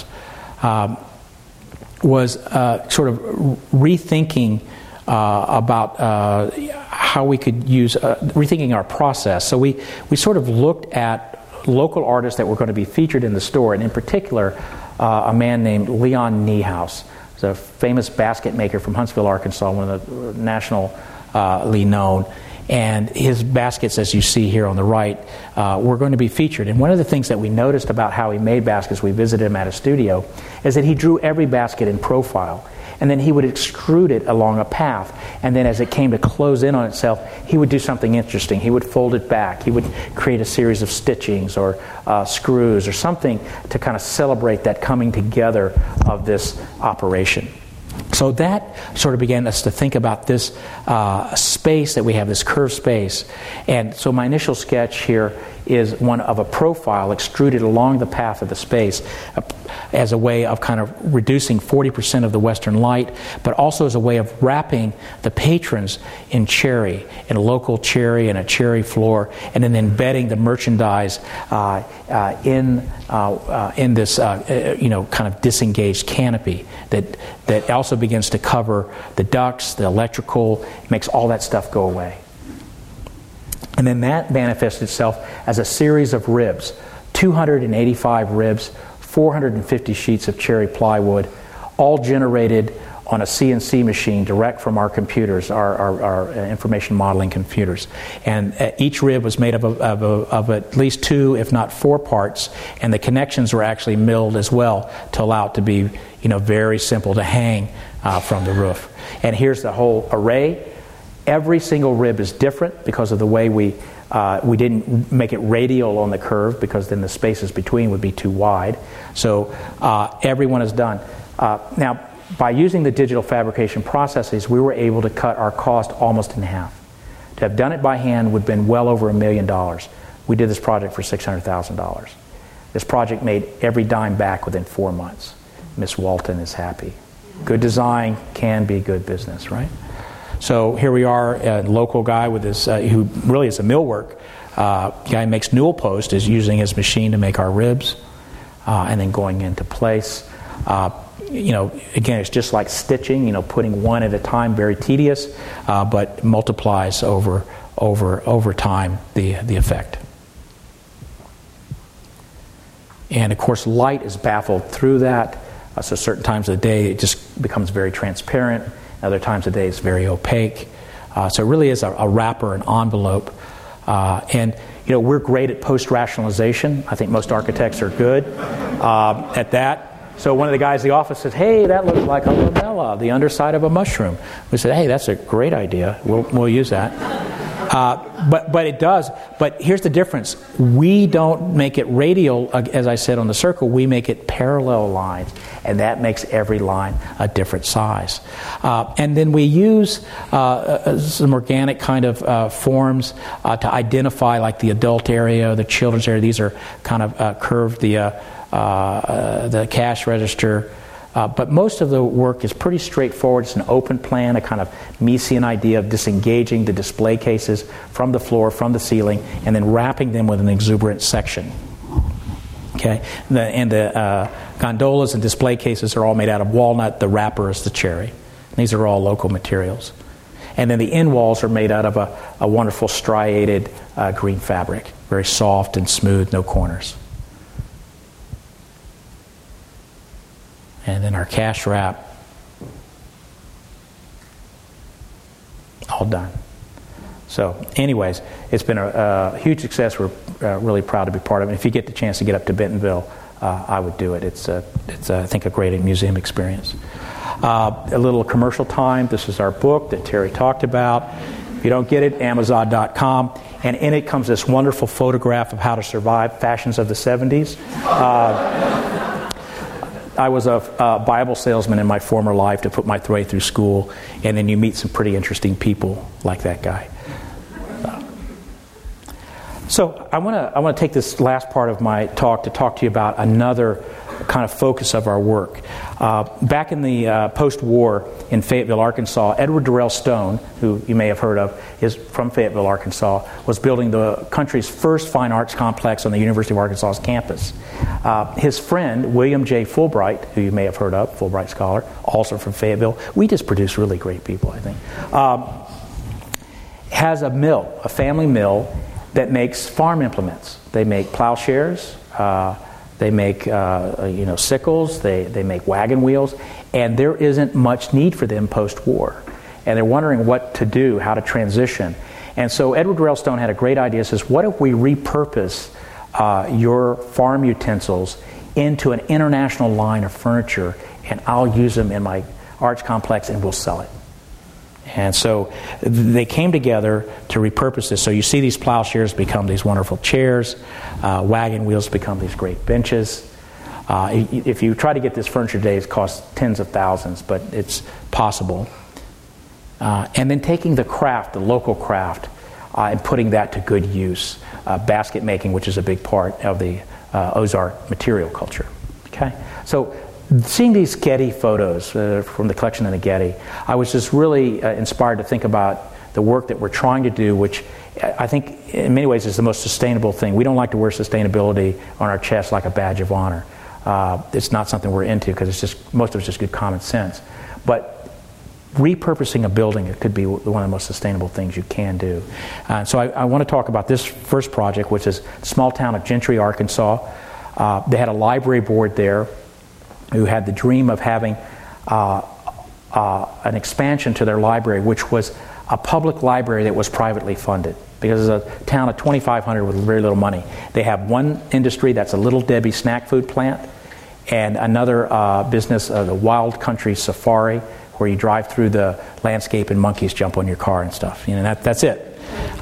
[SPEAKER 2] was sort of rethinking about how we could use, rethinking our process. So we sort of looked at local artists that were going to be featured in the store, and in particular, a man named Leon Niehaus. He's a famous basket maker from Huntsville, Arkansas, one of the nationally known. And his baskets, as you see here on the right, were going to be featured. And one of the things that we noticed about how he made baskets, we visited him at a studio, is that he drew every basket in profile. And then he would extrude it along a path. And then as it came to close in on itself, he would do something interesting. He would fold it back. He would create a series of stitchings or screws or something to kind of celebrate that coming together of this operation. So that sort of began us to think about this space that we have, this curved space. And so my initial sketch here is one of a profile extruded along the path of the space as a way of kind of reducing 40% of the western light, but also as a way of wrapping the patrons in cherry, in a local cherry and a cherry floor, and then embedding the merchandise in this kind of disengaged canopy that also begins to cover the ducts, the electrical, makes all that stuff go away. And then that manifests itself as a series of ribs, 285 ribs, 450 sheets of cherry plywood, all generated on a CNC machine direct from our computers, our information modeling computers. And each rib was made of at least 2, if not 4 parts, and the connections were actually milled as well to allow it to be, very simple to hang from the roof. And here's the whole array. Every single rib is different because of the way we didn't make it radial on the curve, because then the spaces between would be too wide. So everyone is done. Now, by using the digital fabrication processes, we were able to cut our cost almost in half. To have done it by hand would have been well over $1 million. We did this project for $600,000. This project made every dime back within 4 months. Miss Walton is happy. Good design can be good business, right? So here we are, a local guy with this, who really is a millwork guy, makes newel post, is using his machine to make our ribs, and then going into place. Again, it's just like stitching, putting one at a time, very tedious, but multiplies over time the effect. And of course, light is baffled through that. So certain times of the day it just becomes very transparent. Other times of the day it's very opaque. So it really is a wrapper, an envelope. And we're great at post-rationalization. I think most architects are good at that. So one of the guys in the office says, "Hey, that looks like a lamella, the underside of a mushroom." We said, "Hey, that's a great idea. We'll use that." But it does. But here's the difference. We don't make it radial, as I said, on the circle. We make it parallel lines, and that makes every line a different size. And then we use some organic kind of forms to identify, like the adult area, the children's area. These are kind of curved, the cash register. But most of the work is pretty straightforward. It's an open plan, a kind of Miesian idea of disengaging the display cases from the floor, from the ceiling, and then wrapping them with an exuberant section. Okay, and the gondolas and display cases are all made out of walnut. The wrapper is the cherry. These are all local materials. And then the end walls are made out of a wonderful striated green fabric, very soft and smooth, no corners. And then our cash wrap, all done. So anyways, it's been a huge success. We're really proud to be part of it. If you get the chance to get up to Bentonville, I would do it. It's I think, a great museum experience. A little commercial time. This is our book that Terry talked about. If you don't get it, Amazon.com. And in it comes this wonderful photograph of how to survive fashions of the 70s. I was a Bible salesman in my former life to put my way through school, and then you meet some pretty interesting people like that guy. So I want to take this last part of my talk to talk to you about another kind of focus of our work. Back in the post-war in Fayetteville, Arkansas, Edward Durrell Stone, who you may have heard of, is from Fayetteville, Arkansas, was building the country's first fine arts complex on the University of Arkansas's campus. His friend, William J. Fulbright, who you may have heard of, Fulbright scholar, also from Fayetteville, we just produce really great people, I think, has a mill, a family mill, that makes farm implements. They make plowshares, they make sickles, they make wagon wheels, and there isn't much need for them post-war. And they're wondering what to do, how to transition. And so Edward Durrell Stone had a great idea. Says, what if we repurpose your farm utensils into an international line of furniture, and I'll use them in my arts complex and we'll sell it. And so they came together to repurpose this. So you see these plowshares become these wonderful chairs. Wagon wheels become these great benches. If you try to get this furniture today, it costs tens of thousands, but it's possible. And then taking the craft, the local craft, and putting that to good use. Basket making, which is a big part of the Ozark material culture. Okay, so seeing these Getty photos from the collection in the Getty, I was just really inspired to think about the work that we're trying to do, which I think in many ways is the most sustainable thing. We don't like to wear sustainability on our chest like a badge of honor. It's not something we're into because it's just, most of it's just good common sense. But repurposing a building, it could be one of the most sustainable things you can do. So I want to talk about this first project, which is the small town of Gentry, Arkansas. They had a library board there who had the dream of having an expansion to their library, which was a public library that was privately funded. Because it's a town of 2,500 with very little money. They have one industry that's a Little Debbie snack food plant, and another business, the Wild Country Safari, where you drive through the landscape and monkeys jump on your car and stuff. You know, that's it.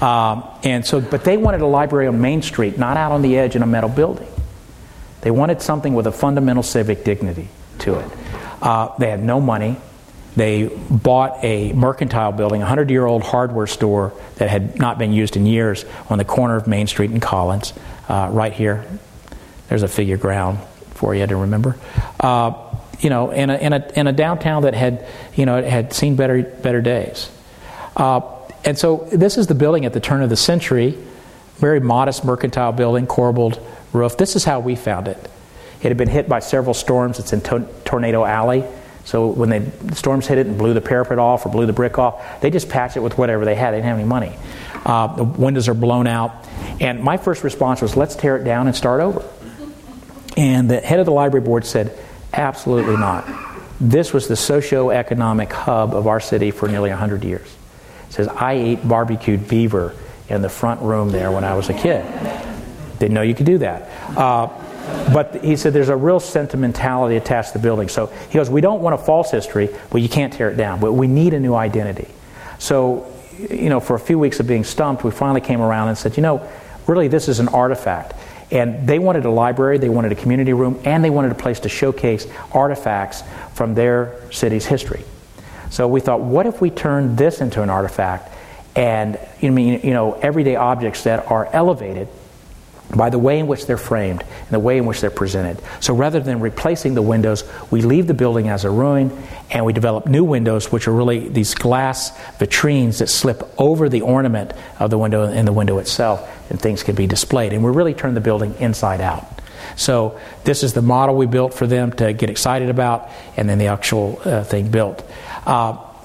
[SPEAKER 2] But they wanted a library on Main Street, not out on the edge in a metal building. They wanted something with a fundamental civic dignity to it. They had no money. They bought a mercantile building, a 100-year-old hardware store that had not been used in years on the corner of Main Street and Collins, right here. There's a figure ground for you to remember. In a downtown that had seen better days. And so this is the building at the turn of the century, very modest mercantile building, corbelled roof. This is how we found it. It had been hit by several storms. It's in Tornado Alley. So when the storms hit it and blew the parapet off or blew the brick off, they just patched it with whatever they had. They didn't have any money. The windows are blown out. And my first response was, let's tear it down and start over. And the head of the library board said, absolutely not. This was the socio-economic hub of our city for nearly 100 years. He says, I ate barbecued beaver in the front room there when I was a kid. Didn't know you could do that. But he said there's a real sentimentality attached to the building. So he goes, we don't want a false history, but you can't tear it down. But we need a new identity. So, for a few weeks of being stumped, we finally came around and said, really this is an artifact. And they wanted a library, they wanted a community room, and they wanted a place to showcase artifacts from their city's history. So we thought, what if we turned this into an artifact and, everyday objects that are elevated by the way in which they're framed and the way in which they're presented. So rather than replacing the windows, we leave the building as a ruin and we develop new windows, which are really these glass vitrines that slip over the ornament of the window and the window itself, and things can be displayed. And we really turn the building inside out. So this is the model we built for them to get excited about, and then the actual thing built.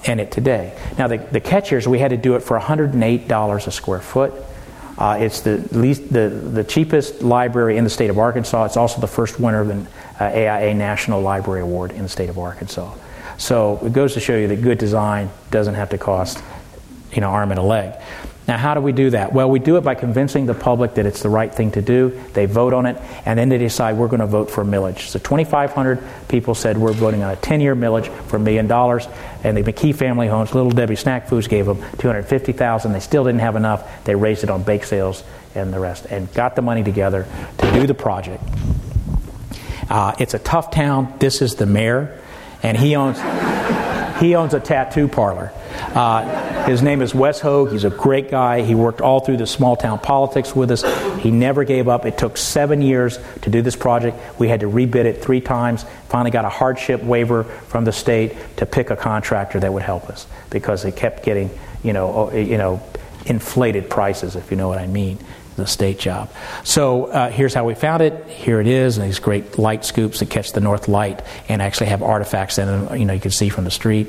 [SPEAKER 2] in it today. Now, the catch here is we had to do it for $108 a square foot. It's the cheapest library in the state of Arkansas. It's also the first winner of an AIA National Library Award in the state of Arkansas. So it goes to show you that good design doesn't have to cost, arm and a leg. Now, how do we do that? Well, we do it by convincing the public that it's the right thing to do. They vote on it, and then they decide we're going to vote for a millage. So 2,500 people said we're voting on a 10-year millage for $1 million, and the McKee Family Homes, Little Debbie Snack Foods gave them $250,000. They still didn't have enough. They raised it on bake sales and the rest, and got the money together to do the project. It's a tough town. This is the mayor, and he owns a tattoo parlor. His name is Wes Hogue. He's a great guy. He worked all through the small town politics with us. He never gave up. It took 7 years to do this project. We had to rebid it 3 times. Finally got a hardship waiver from the state to pick a contractor that would help us, because they kept getting, inflated prices, if you know what I mean. The state job. So here's how we found it. Here it is, and these great light scoops that catch the north light and actually have artifacts in them. You can see from the street.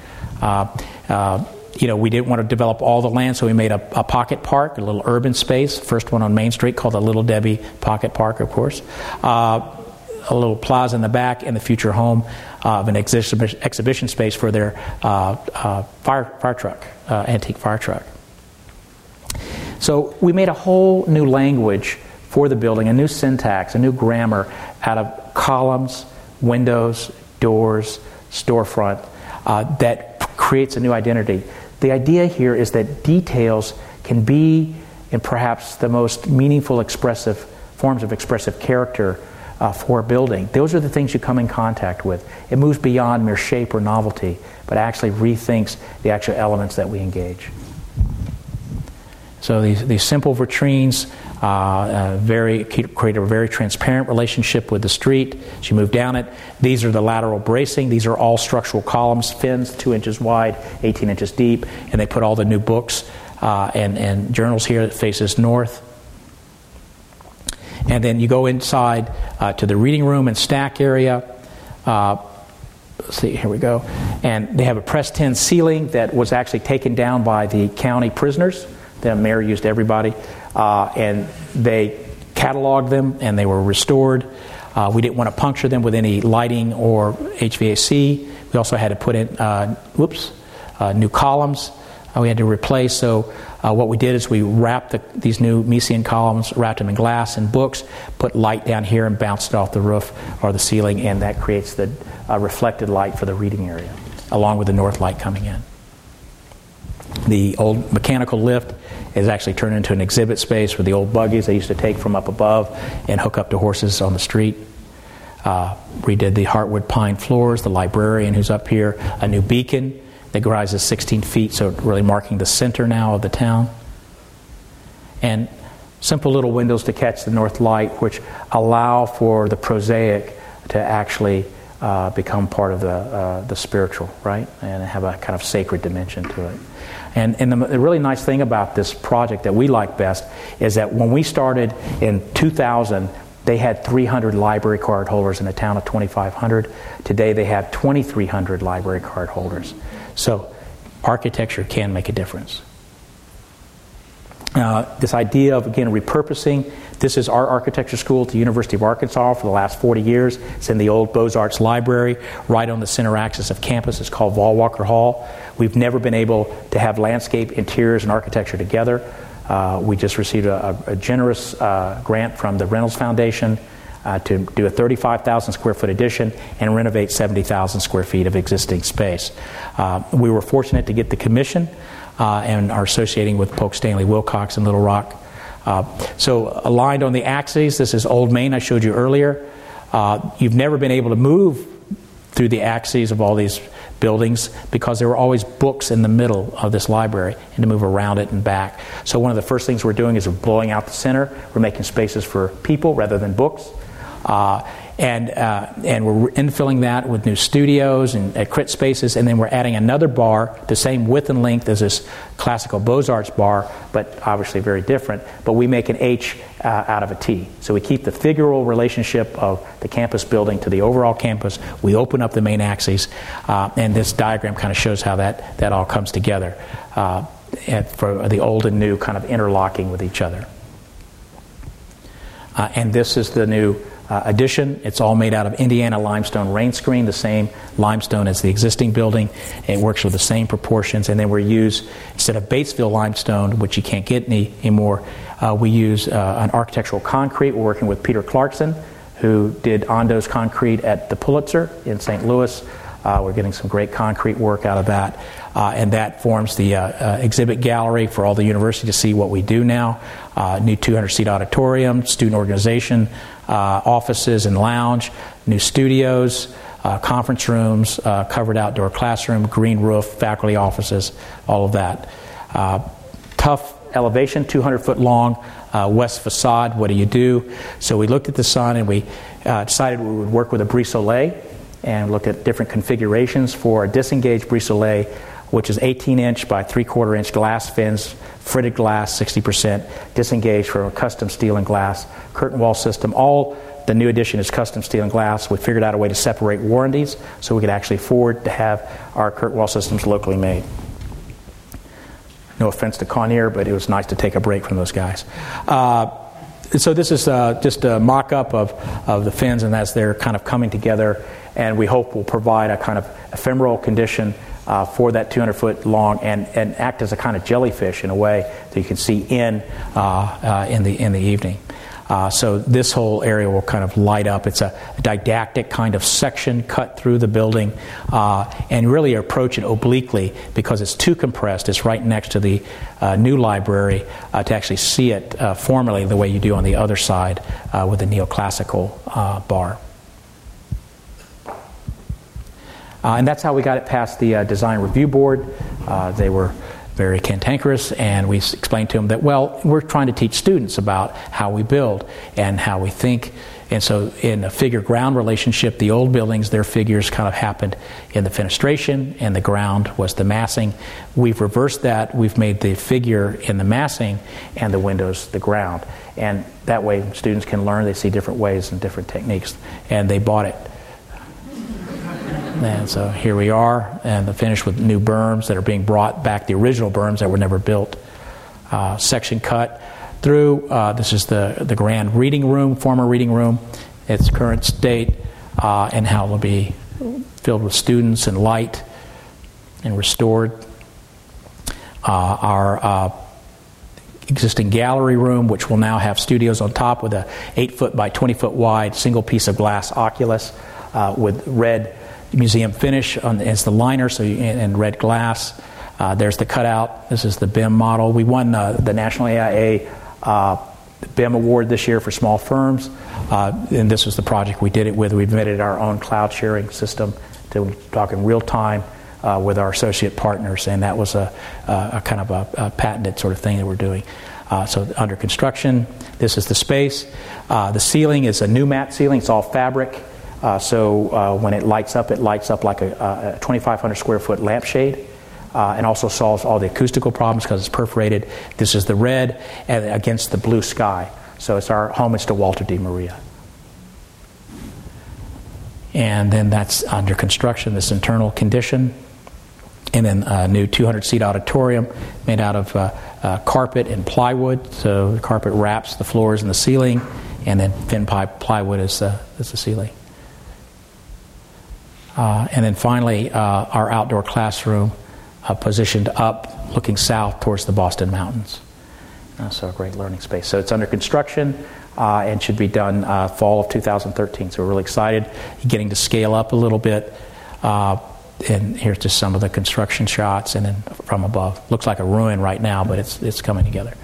[SPEAKER 2] We didn't want to develop all the land, so we made a pocket park, a little urban space. First one on Main Street, called the Little Debbie Pocket Park, of course. A little plaza in the back, and the future home of an exhibition space for their fire truck, antique fire truck. So we made a whole new language for the building, a new syntax, a new grammar out of columns, windows, doors, storefront, that creates a new identity. The idea here is that details can be in perhaps the most meaningful expressive forms of expressive character for a building. Those are the things you come in contact with. It moves beyond mere shape or novelty, but actually rethinks the actual elements that we engage. So these simple vitrines create a very transparent relationship with the street. As you move down it, these are the lateral bracing. These are all structural columns, fins 2 inches wide, 18 inches deep, and they put all the new books and journals here that faces north. And then you go inside to the reading room and stack area. Let's see, here we go. And they have a pressed tin ceiling that was actually taken down by the county prisoners. The mayor used everybody, and they cataloged them, and they were restored. We didn't want to puncture them with any lighting or HVAC. We also had to put in new columns we had to replace. So what we did is we wrapped these new Mesian columns, wrapped them in glass and books, put light down here and bounced it off the roof or the ceiling, and that creates the reflected light for the reading area, along with the north light coming in. The old mechanical lift is actually turned into an exhibit space with the old buggies they used to take from up above and hook up to horses on the street. Redid the Heartwood pine floors, the librarian who's up here, a new beacon that rises 16 feet, so really marking the center now of the town. And simple little windows to catch the north light, which allow for the prosaic to actually become part of the spiritual, right? And have a kind of sacred dimension to it. And the really nice thing about this project that we like best is that when we started in 2000, they had 300 library card holders in a town of 2,500. Today they have 2,300 library card holders. So architecture can make a difference. This idea of, again, repurposing. This is our architecture school at the University of Arkansas for the last 40 years. It's in the old Beaux-Arts library, right on the center axis of campus. It's called Walker Hall. We've never been able to have landscape, interiors, and architecture together. We just received a generous grant from the Reynolds Foundation to do a 35,000 square foot addition and renovate 70,000 square feet of existing space. We were fortunate to get the commission and are associating with Polk Stanley Wilcox in Little Rock. So aligned on the axes, this is Old Main I showed you earlier. You've never been able to move through the axes of all these buildings because there were always books in the middle of this library and to move around it and back. So one of the first things we're doing is we're blowing out the center. We're making spaces for people rather than books. and we're infilling that with new studios and crit spaces, and then we're adding another bar, the same width and length as this classical Beaux-Arts bar, but obviously very different. But we make an H out of a T. So we keep the figural relationship of the campus building to the overall campus. We open up the main axes, and this diagram kind of shows how that all comes together for the old and new kind of interlocking with each other. And this is the new addition. It's all made out of Indiana limestone rain screen, the same limestone as the existing building. It works with the same proportions. And then we use, instead of Batesville limestone, which you can't get anymore, we use an architectural concrete. We're working with Peter Clarkson, who did Ondo's concrete at the Pulitzer in St. Louis. We're getting some great concrete work out of that. And that forms the exhibit gallery for all the university to see what we do now. New 200-seat auditorium, student organization, offices and lounge, new studios, conference rooms, covered outdoor classroom, green roof, faculty offices, all of that. Tough elevation, 200-foot long, west facade. What do you do? So we looked at the sun and we decided we would work with a Brise Soleil and looked at different configurations for a disengaged Brise Soleil, which is 18-inch by 3/4-inch glass fins, fritted glass, 60%, disengaged for a custom steel and glass, curtain wall system. All the new addition is custom steel and glass. We figured out a way to separate warranties so we could actually afford to have our curtain wall systems locally made. No offense to Conair, but it was nice to take a break from those guys. So this is just a mock-up of the fins, and as they're kind of coming together, and we hope will provide a kind of ephemeral condition for that 200-foot long and act as a kind of jellyfish in a way that you can see in the evening. So this whole area will kind of light up. It's a didactic kind of section cut through the building, and really approach it obliquely because it's too compressed. It's right next to the new library to actually see it formally the way you do on the other side with the neoclassical bar. And that's how we got it past the design review board. They were very cantankerous, and we explained to them that, well, we're trying to teach students about how we build and how we think. And so in a figure-ground relationship, the old buildings, their figures kind of happened in the fenestration, and the ground was the massing. We've reversed that. We've made the figure in the massing and the windows the ground. And that way students can learn. They see different ways and different techniques. And they bought it. And so here we are, and the finish with new berms that are being brought back, the original berms that were never built. Section cut through. This is the grand reading room, former reading room, its current state, and how it will be filled with students and light and restored. Our existing gallery room, which will now have studios on top with a 8-foot by 20-foot wide single piece of glass oculus with red museum finish as the liner, and red glass. There's the cutout. This is the BIM model. We won the National AIA BIM Award this year for small firms, and this was the project we did it with. We invented our own cloud sharing system to talk in real time with our associate partners, and that was a kind of a patented sort of thing that we're doing. So under construction, this is the space. The ceiling is a new mat ceiling. It's all fabric. So when it lights up like a 2,500 square foot lampshade, and also solves all the acoustical problems because it's perforated. This is the red and against the blue sky. So it's our homage to Walter D. Maria. And then that's under construction, this internal condition. And then a new 200-seat auditorium made out of carpet and plywood. So the carpet wraps the floors and the ceiling, and then thin plywood is the ceiling. And then finally, our outdoor classroom positioned up, looking south towards the Boston Mountains. So a great learning space. So it's under construction and should be done fall of 2013. So we're really excited, getting to scale up a little bit. And here's just some of the construction shots, and then from above. Looks like a ruin right now, but it's coming together.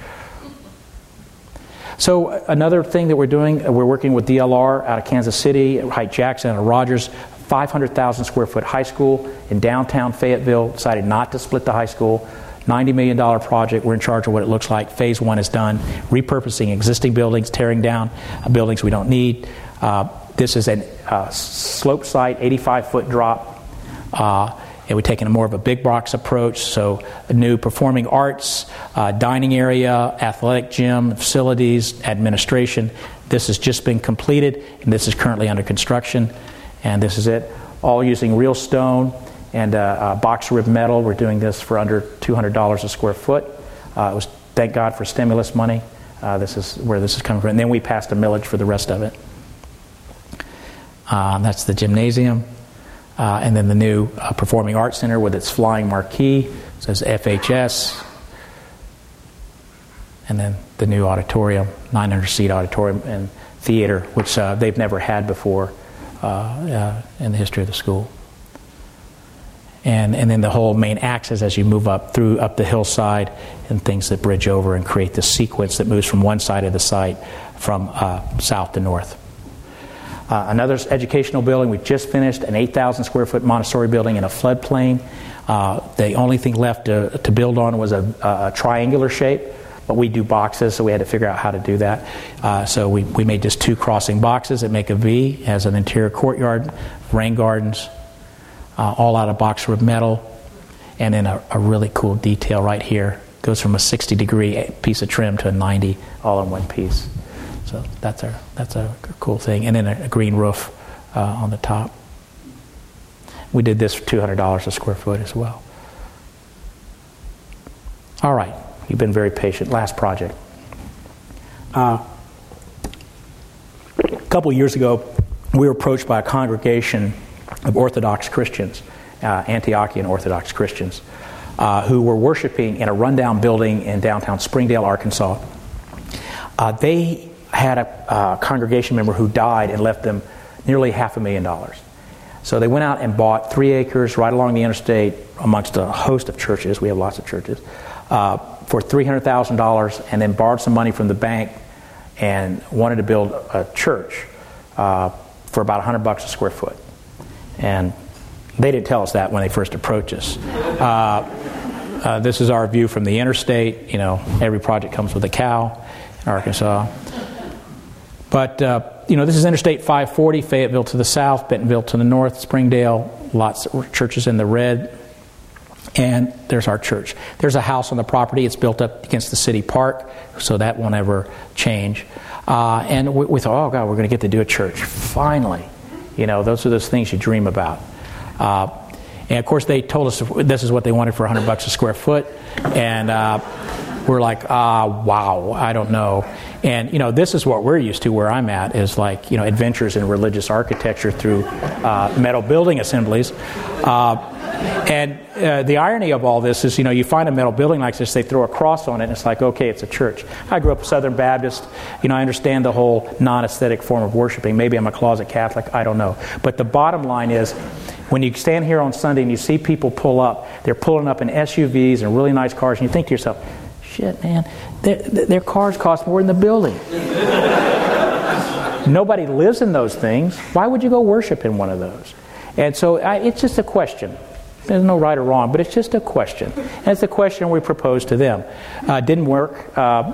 [SPEAKER 2] So another thing that we're doing, we're working with DLR out of Kansas City, Height Jackson, and Rogers. 500,000 square foot high school in downtown Fayetteville. Decided not to split the high school. $90 million project. We're in charge of what it looks like. Phase 1 is done. Repurposing existing buildings, tearing down buildings we don't need. This is a slope site, 85-foot drop. And we're taking more of a big box approach, so a new performing arts, dining area, athletic gym, facilities, administration. This has just been completed, and this is currently under construction. And this is it, all using real stone and box rib metal. We're doing this for under $200 a square foot. It was, thank God for stimulus money. This is where this is coming from. And then we passed a millage for the rest of it. That's the gymnasium. And then the new Performing Arts Center with its flying marquee. It says FHS. And then the new auditorium, 900-seat auditorium and theater, which they've never had before in the history of the school. And then the whole main axis as you move up the hillside, and things that bridge over and create this sequence that moves from one side of the site from south to north. Another educational building we just finished, an 8,000 square foot Montessori building in a floodplain. The only thing left to build on was a triangular shape, but we do boxes, so we had to figure out how to do that. So we made just 2 crossing boxes that make a V. It has an interior courtyard, rain gardens, all out of box rib metal, and then a really cool detail right here. Goes from a 60-degree piece of trim to a 90 all in one piece. So that's a cool thing. And then a green roof on the top. We did this for $200 a square foot as well. All right. You've been very patient. Last project. A couple of years ago, we were approached by a congregation of Orthodox Christians, Antiochian Orthodox Christians, who were worshiping in a rundown building in downtown Springdale, Arkansas. They had a congregation member who died and left them nearly $500,000. So they went out and bought 3 acres right along the interstate amongst a host of churches. We have lots of churches. For $300,000, and then borrowed some money from the bank and wanted to build a church for about $100 a square foot. And they didn't tell us that when they first approached us. This is our view from the interstate. You know, every project comes with a cow in Arkansas. But, this is Interstate 540, Fayetteville to the south, Bentonville to the north, Springdale, lots of churches in the red. And there's our church. There's a house on the property. It's built up against the city park, so that won't ever change. And we thought, oh, God, we're going to get to do a church. Finally. Those are those things you dream about. And, of course, they told us this is what they wanted for $100 a square foot. And we're like, wow, I don't know. And, this is what we're used to where I'm at is like, adventures in religious architecture through metal building assemblies. And the irony of all this is, you find a metal building like this, they throw a cross on it, and it's like, okay, it's a church. I grew up Southern Baptist. I understand the whole non-aesthetic form of worshiping. Maybe I'm a closet Catholic. I don't know. But the bottom line is, when you stand here on Sunday and you see people pull up, they're pulling up in SUVs and really nice cars, and you think to yourself, shit, man, their cars cost more than the building. Nobody lives in those things. Why would you go worship in one of those? And so it's just a question. There's no right or wrong, but it's just a question. And it's a question we proposed to them. Didn't work.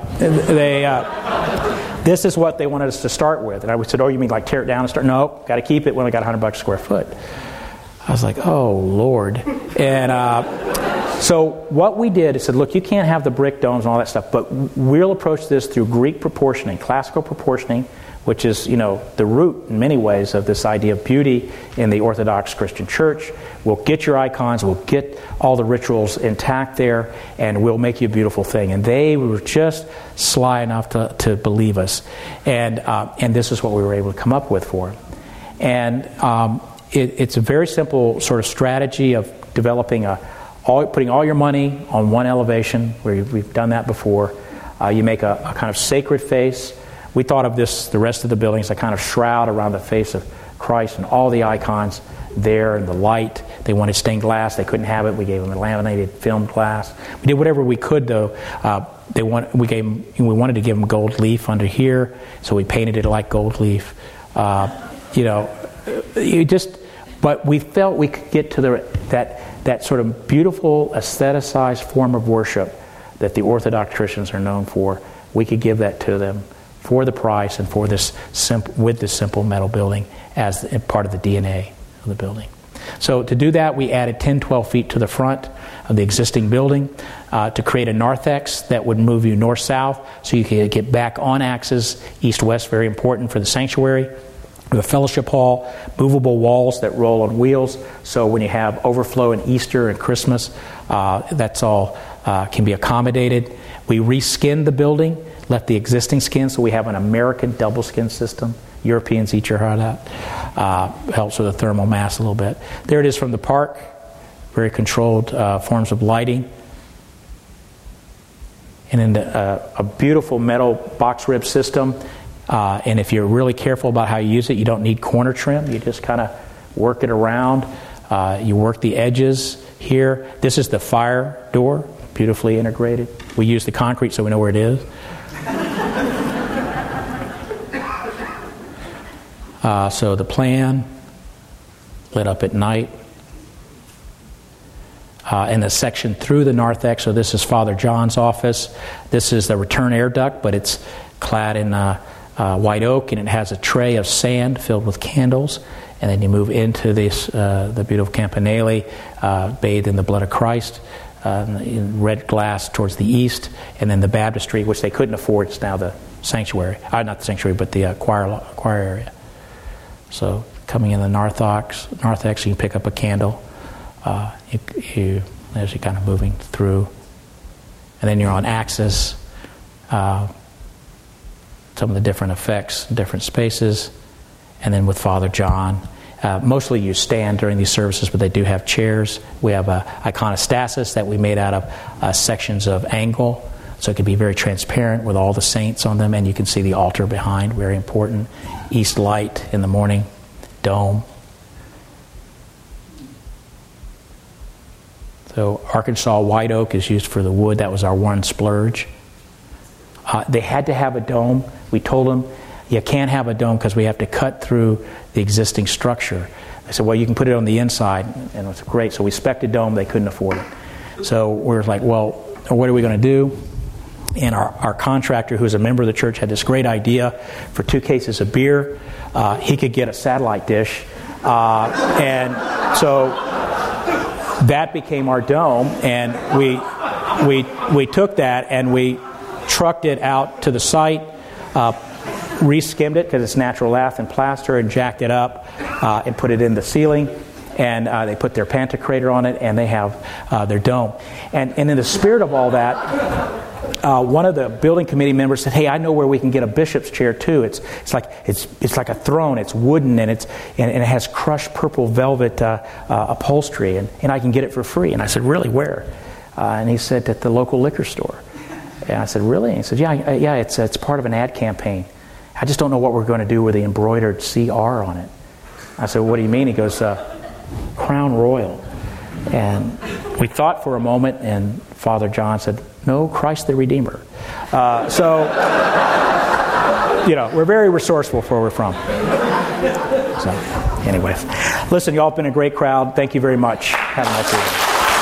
[SPEAKER 2] This is what they wanted us to start with. And I said, oh, you mean like tear it down and start? No, got to keep it when we got $100 a square foot. I was like, oh, Lord. And so what we did is said, look, you can't have the brick domes and all that stuff, but we'll approach this through Greek proportioning, classical proportioning, which is, the root in many ways of this idea of beauty in the Orthodox Christian Church. We'll get your icons, we'll get all the rituals intact there, and we'll make you a beautiful thing. And they were just sly enough to believe us. And this is what we were able to come up with for them. And it's a very simple sort of strategy of developing putting all your money on one elevation, where we've done that before. You make a kind of sacred face. We thought of the rest of the building as a kind of shroud around the face of Christ and all the icons there and the light. They wanted stained glass. They couldn't have it. We gave them a laminated film glass. We did whatever we could, though. We wanted to give them gold leaf under here, so we painted it like gold leaf. But we felt we could get to that sort of beautiful, aestheticized form of worship that the Orthodox Christians are known for. We could give that to them for the price and for this with this simple metal building as part of the DNA of the building. So to do that, we added 10, 12 feet to the front of the existing building to create a narthex that would move you north-south so you could get back on axis, east-west, very important for the sanctuary. The fellowship hall, movable walls that roll on wheels, so when you have overflow in Easter and Christmas, that's all can be accommodated. We reskinned the building, left the existing skin, so we have an American double skin system. Europeans eat your heart out. Helps with the thermal mass a little bit. There it is from the park. Very controlled forms of lighting. And then a beautiful metal box rib system. And if you're really careful about how you use it, you don't need corner trim. You just kind of work it around. You work the edges here. This is the fire door, beautifully integrated. We use the concrete so we know where it is. So the plan, lit up at night. And the section through the narthex, so this is Father John's office. This is the return air duct, but it's clad in white oak, and it has a tray of sand filled with candles. And then you move into this, the beautiful campanile, bathed in the blood of Christ, in red glass towards the east, and then the baptistry, which they couldn't afford. It's now the sanctuary. Not the sanctuary, but the choir area. So coming in the narthex, you can pick up a candle as you're kind of moving through. And then you're on axis. Some of the different effects, different spaces. And then with Father John, mostly you stand during these services, but they do have chairs. We have a iconostasis that we made out of sections of angle, so it can be very transparent with all the saints on them, and you can see the altar behind, very important. East light in the morning, dome. So Arkansas white oak is used for the wood. That was our one splurge. They had to have a dome. We told them, you can't have a dome because we have to cut through the existing structure. They said, well, you can put it on the inside. And it was great. So we spec'd a dome. They couldn't afford it. So we're like, well, what are we going to do? And our contractor, who's a member of the church, had this great idea for 2 cases of beer. He could get a satellite dish. And so that became our dome. And we took that and we trucked it out to the site, re-skimmed it because it's natural lath and plaster, and jacked it up and put it in the ceiling. And they put their pantocrator on it, and they have their dome. And in the spirit of all that, one of the building committee members said, "Hey, I know where we can get a bishop's chair too. It's like a throne. It's wooden, and it has crushed purple velvet upholstery, and I can get it for free." And I said, "Really? Where?" And he said, "At the local liquor store." And I said, "Really?" And he said, "Yeah, it's part of an ad campaign. I just don't know what we're going to do with the embroidered CR on it." I said, "What do you mean?" He goes, "Crown Royal." And we thought for a moment, and Father John said, "No, Christ the Redeemer." So, we're very resourceful for where we're from. So, anyways, listen, y'all have been a great crowd. Thank you very much. Have a nice evening.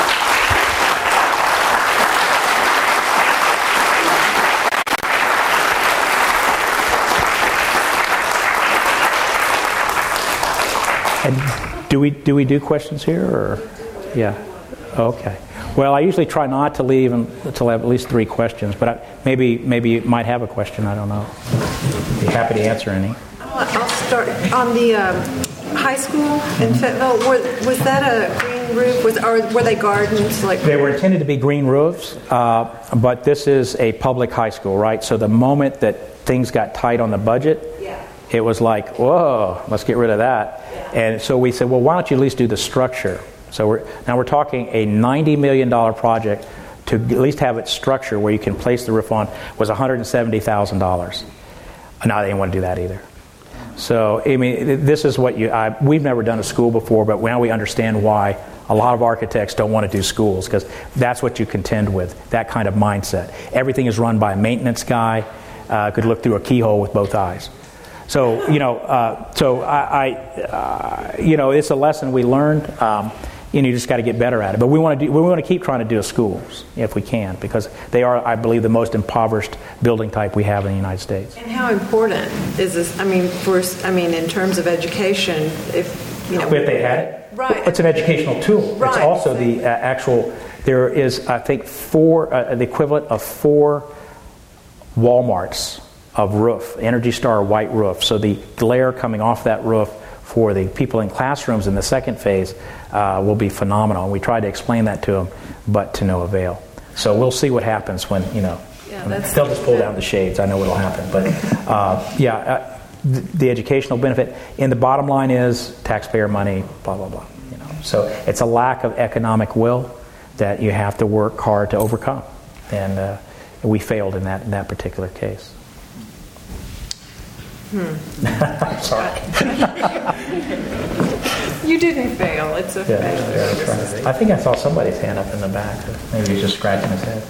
[SPEAKER 2] And do we do questions here, or yeah? Okay. Well, I usually try not to leave until I have at least 3 questions, but maybe you might have a question. I don't know. Be happy to answer any.
[SPEAKER 1] I'll start on the high school in Fayetteville. Was that a green roof? Or were they gardens?
[SPEAKER 2] They were intended to be green roofs, but this is a public high school, right? So the moment that things got tight on the budget. It was like, whoa, let's get rid of that. Yeah. And so we said, well, why don't you at least do the structure? So we're talking a $90 million project to at least have its structure where you can place the roof on was $170,000. No, they didn't want to do that either. So, I mean, this is what we've never done a school before, but now we understand why a lot of architects don't want to do schools, because that's what you contend with, that kind of mindset. Everything is run by a maintenance guy, could look through a keyhole with both eyes. So, it's a lesson we learned. you just got to get better at it. But we want to keep trying to do schools if we can, because they are, I believe, the most impoverished building type we have in the United States.
[SPEAKER 1] And how important is this? In terms of education, if
[SPEAKER 2] they had it,
[SPEAKER 1] right?
[SPEAKER 2] It's an educational tool.
[SPEAKER 1] Right.
[SPEAKER 2] It's also the actual. There is, I think, the equivalent of 4 Walmarts of roof, Energy Star white roof. So the glare coming off that roof for the people in classrooms in the second phase will be phenomenal. And we tried to explain that to them, but to no avail. So we'll see what happens when, they'll just pull down the shades. I know what will happen. But, the educational benefit. And the bottom line is taxpayer money, blah, blah, blah. So it's a lack of economic will that you have to work hard to overcome. And we failed in that particular case. Sorry.
[SPEAKER 1] You didn't fail. It's a fail.
[SPEAKER 2] I think I saw somebody's hand up in the back. Maybe he's just scratching his head.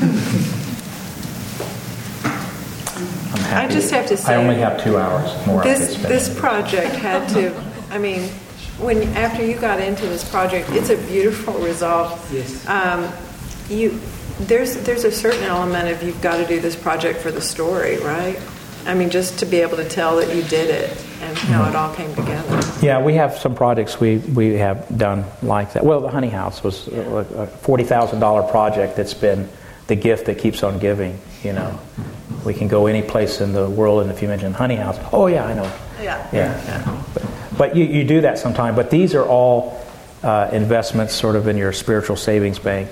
[SPEAKER 2] I'm happy.
[SPEAKER 1] I just have to say,
[SPEAKER 2] I only have 2 hours more.
[SPEAKER 1] This project had to. After you got into this project, it's a beautiful result.
[SPEAKER 3] Yes.
[SPEAKER 1] There's a certain element of you've got to do this project for the story, right? Just to be able to tell that you did it and how it all came together.
[SPEAKER 2] Yeah, we have some projects we have done like that. Well, the Honey House was a $40,000 project that's been the gift that keeps on giving. We can go any place in the world, and if you mention Honey House, oh yeah, I know. Yeah. But you do that sometime. But these are all investments, sort of in your spiritual savings bank.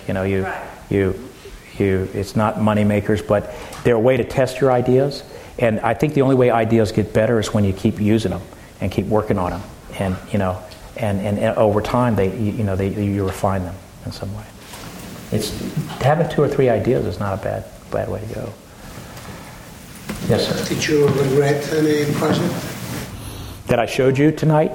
[SPEAKER 2] It's not money makers, but they're a way to test your ideas. And I think the only way ideas get better is when you keep using them and keep working on them, and over time you refine them in some way. It's having 2 or 3 ideas is not a bad way to go. Yes, sir.
[SPEAKER 3] Did you regret any project
[SPEAKER 2] that I showed you tonight?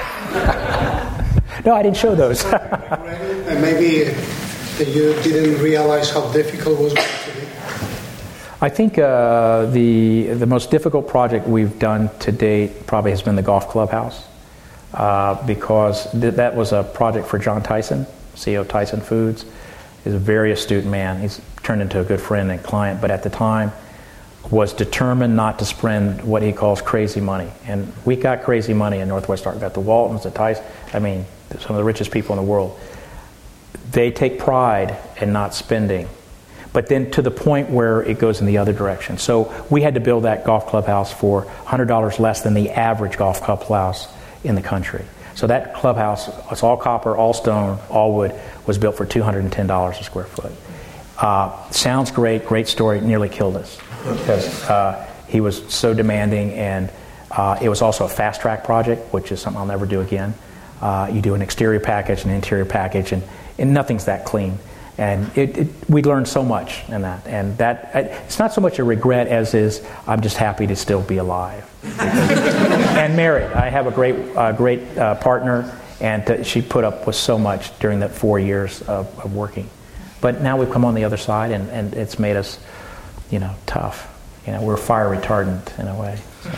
[SPEAKER 2] No, I didn't show those.
[SPEAKER 3] And maybe that you didn't realize how difficult it was going to be?
[SPEAKER 2] I think the most difficult project we've done to date probably has been the golf clubhouse, because that was a project for John Tyson, CEO of Tyson Foods. He's a very astute man. He's turned into a good friend and client, but at the time was determined not to spend what he calls crazy money. And we got crazy money in Northwest Arkansas. Got the Waltons, the Tyson, some of the richest people in the world. They take pride in not spending, but then to the point where it goes in the other direction. So we had to build that golf clubhouse for $100 less than the average golf clubhouse in the country. So that clubhouse, it's all copper, all stone, all wood, was built for $210 a square foot. Sounds great story, nearly killed us because he was so demanding, and it was also a fast track project, which is something I'll never do again. You do an exterior package, an interior package, and nothing's that clean. And we learned so much in that. And it's not so much a regret as is I'm just happy to still be alive. And married. I have a great partner, and she put up with so much during that 4 years of working. But now we've come on the other side, and it's made us, tough. We're fire retardant in a way.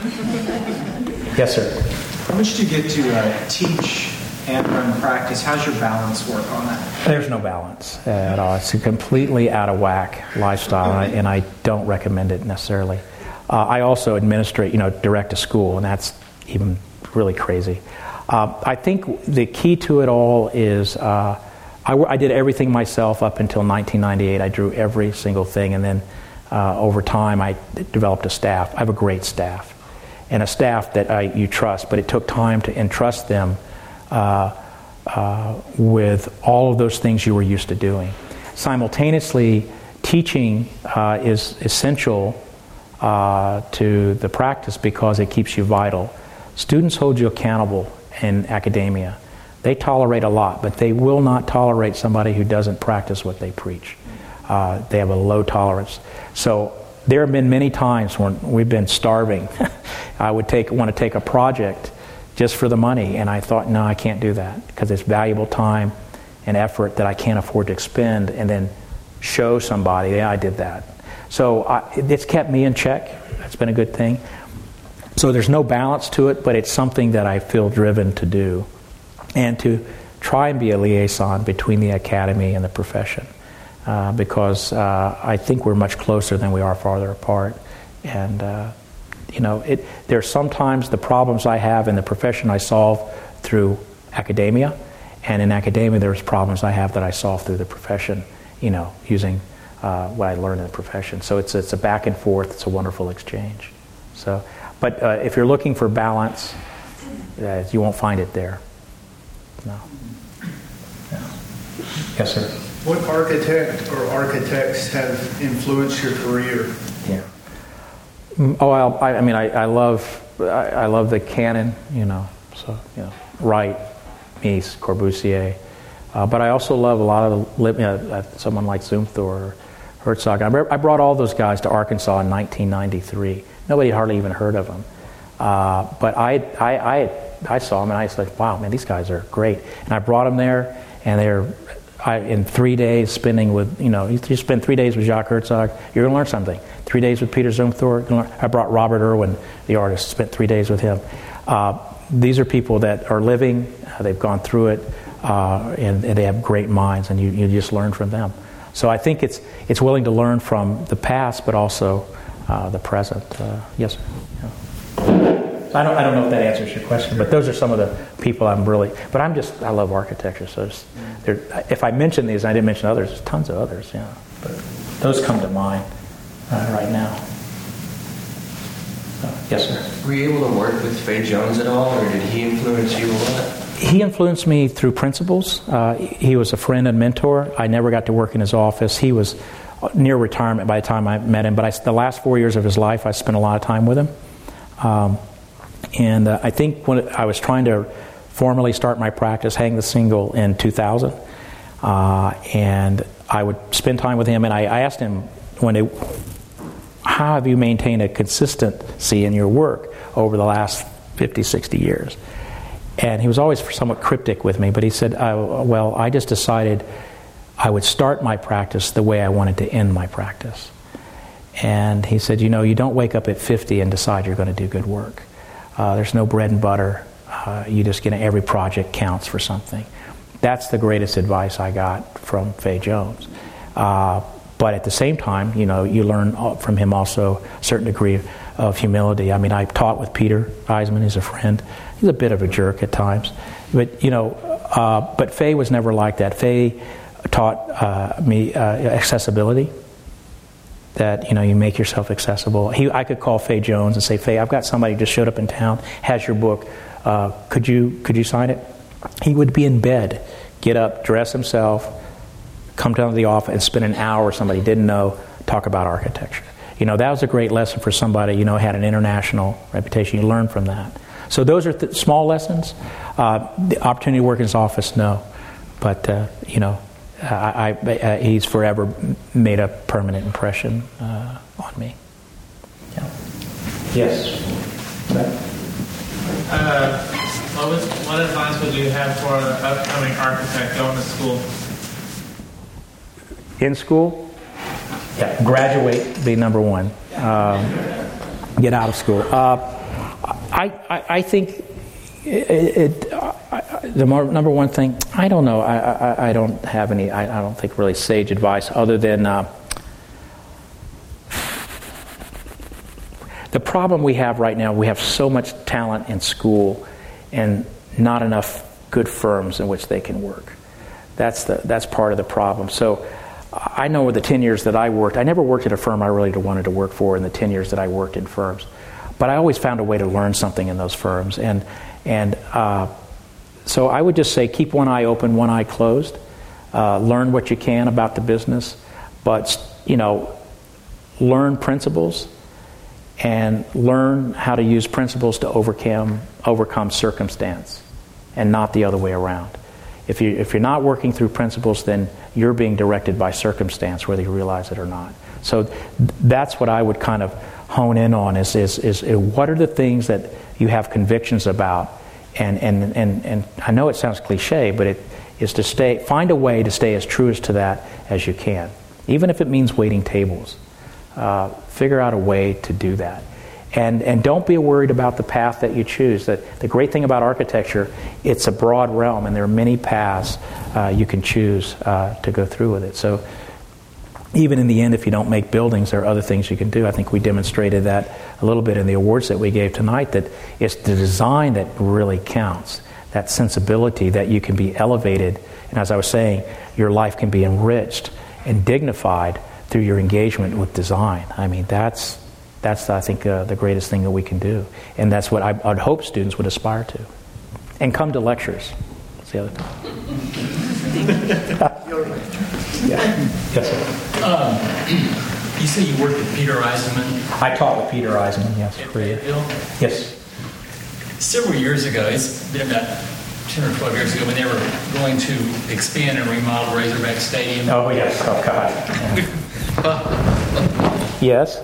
[SPEAKER 2] Yes, sir.
[SPEAKER 4] How much do you get to teach and run practice? How's your balance work on that?
[SPEAKER 2] There's no balance at all. It's a completely out of whack lifestyle, and I don't recommend it necessarily. I also administrate, direct a school, and that's even really crazy. I think the key to it all is I did everything myself up until 1998. I drew every single thing, and then over time I developed a staff. I have a great staff, and a staff that you trust, but it took time to entrust them with all of those things you were used to doing. Simultaneously, teaching is essential to the practice because it keeps you vital. Students hold you accountable in academia. They tolerate a lot, but they will not tolerate somebody who doesn't practice what they preach. They have a low tolerance. So there have been many times when we've been starving. I would want to take a project just for the money, and I thought, no, I can't do that because it's valuable time and effort that I can't afford to expend and then show somebody, yeah, I did that. So it's kept me in check. That's been a good thing. So there's no balance to it, but it's something that I feel driven to do and to try and be a liaison between the academy and the profession, because I think we're much closer than we are farther apart. And there's sometimes the problems I have in the profession I solve through academia, and in academia there's problems I have that I solve through the profession, using what I learned in the profession. So it's a back and forth. It's a wonderful exchange. So, but if you're looking for balance, you won't find it there. No. Yeah. Yes, sir.
[SPEAKER 5] What architect or architects have influenced your career?
[SPEAKER 2] Yeah. Oh, I love the canon. Wright, Mies, Corbusier. But I also love a lot of someone like Zumthor or Herzog. I brought all those guys to Arkansas in 1993. Nobody had hardly even heard of them. But I saw them and I said, wow, man, these guys are great. And I brought them there, and in 3 days spending with, you spend 3 days with Jacques Herzog, you're going to learn something. 3 days with Peter Zumthor, I brought Robert Irwin, the artist, spent 3 days with him. These are people that are living, they've gone through it, and they have great minds, and you just learn from them. So I think it's willing to learn from the past, but also the present. Yes, sir. Yeah. I don't know if that answers your question, but those are some of the people I love architecture. So if I mention these, and I didn't mention others, there's tons of others, yeah. But those come to mind right now. Yes, sir.
[SPEAKER 6] Were you able to work with Fay Jones at all, or did he influence you a lot?
[SPEAKER 2] He influenced me through principles. He was a friend and mentor. I never got to work in his office. He was near retirement by the time I met him, but the last 4 years of his life, I spent a lot of time with him. And I think when I was trying to formally start my practice, Hang the Single, in 2000, and I would spend time with him, and I asked him how have you maintained a consistency in your work over the last 50, 60 years? And he was always somewhat cryptic with me, but he said, I just decided I would start my practice the way I wanted to end my practice. And he said, you don't wake up at 50 and decide you're going to do good work. There's no bread and butter. You just every project counts for something. That's the greatest advice I got from Fay Jones. But at the same time, you learn from him also a certain degree of humility. I mean, I taught with Peter Eisman. He's a friend. He's a bit of a jerk at times. But, but Fay was never like that. Fay taught me accessibility. That, you make yourself accessible. I could call Fay Jones and say, Fay, I've got somebody who just showed up in town, has your book. Could you sign it? He would be in bed, get up, dress himself, come down to the office and spend an hour with somebody he didn't know, talk about architecture. That was a great lesson for somebody, had an international reputation. You learn from that. So those are small lessons. The opportunity to work in his office, no. But, he's forever made a permanent impression on me. Yeah. Yes.
[SPEAKER 7] What advice would you have for an upcoming architect going to school?
[SPEAKER 2] In school? Yeah, graduate, be number one. Get out of school. I think the number one thing, I don't know. I don't have any, I don't think really sage advice other than the problem we have right now, we have so much talent in school and not enough good firms in which they can work. That's part of the problem. So I know with the 10 years that I worked, I never worked at a firm I really wanted to work for in the 10 years that I worked in firms. But I always found a way to learn something in those firms. And so I would just say keep one eye open, one eye closed. Learn what you can about the business. But, learn principles and learn how to use principles to overcome circumstance and not the other way around. If you're not working through principles, then you're being directed by circumstance, whether you realize it or not. So that's what I would kind of hone in on is what are the things that you have convictions about, and I know it sounds cliche, but it is to find a way to stay as true to that as you can, even if it means waiting tables. Figure out a way to do that, And don't be worried about the path that you choose. The great thing about architecture, it's a broad realm, and there are many paths you can choose to go through with it. So even in the end, if you don't make buildings, there are other things you can do. I think we demonstrated that a little bit in the awards that we gave tonight, that it's the design that really counts, that sensibility that you can be elevated. And as I was saying, your life can be enriched and dignified through your engagement with design. I mean, that's I think, the greatest thing that we can do. And that's what I'd hope students would aspire to. And come to lectures. That's the other thing. Yes, sir.
[SPEAKER 8] You say you worked with Peter Eisenman?
[SPEAKER 2] I taught with Peter Eisenman, yes.
[SPEAKER 8] At Fayetteville?
[SPEAKER 2] Yes.
[SPEAKER 8] Several years ago, it's been about 10 or 12 years ago, when they were going to expand and remodel Razorback Stadium.
[SPEAKER 2] Oh, yes. Oh, God. Yes.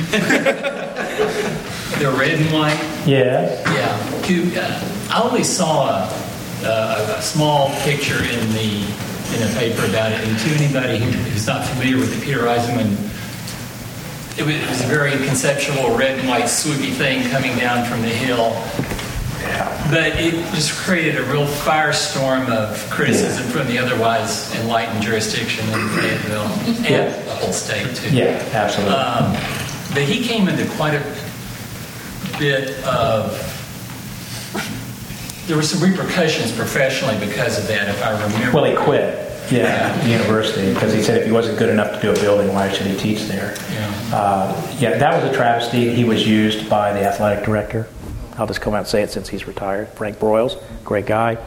[SPEAKER 8] They're red and white?
[SPEAKER 2] Yes.
[SPEAKER 8] Yeah. I only saw a small picture in the paper about it, and to anybody who's not familiar with the Peter Eisenman, it was a very conceptual red and white swoopy thing coming down from the hill. But it just created a real firestorm of criticism from the otherwise enlightened jurisdiction in Fayetteville and the whole state, too.
[SPEAKER 2] Yeah, absolutely.
[SPEAKER 8] But he came into quite a bit of... There were some repercussions professionally because of that, if I remember.
[SPEAKER 2] Well, he quit. Yeah, the university, because he said if he wasn't good enough to do a building, why should he teach there? That was a travesty. He was used by the athletic director. I'll just come out and say it since he's retired. Frank Broyles, great guy.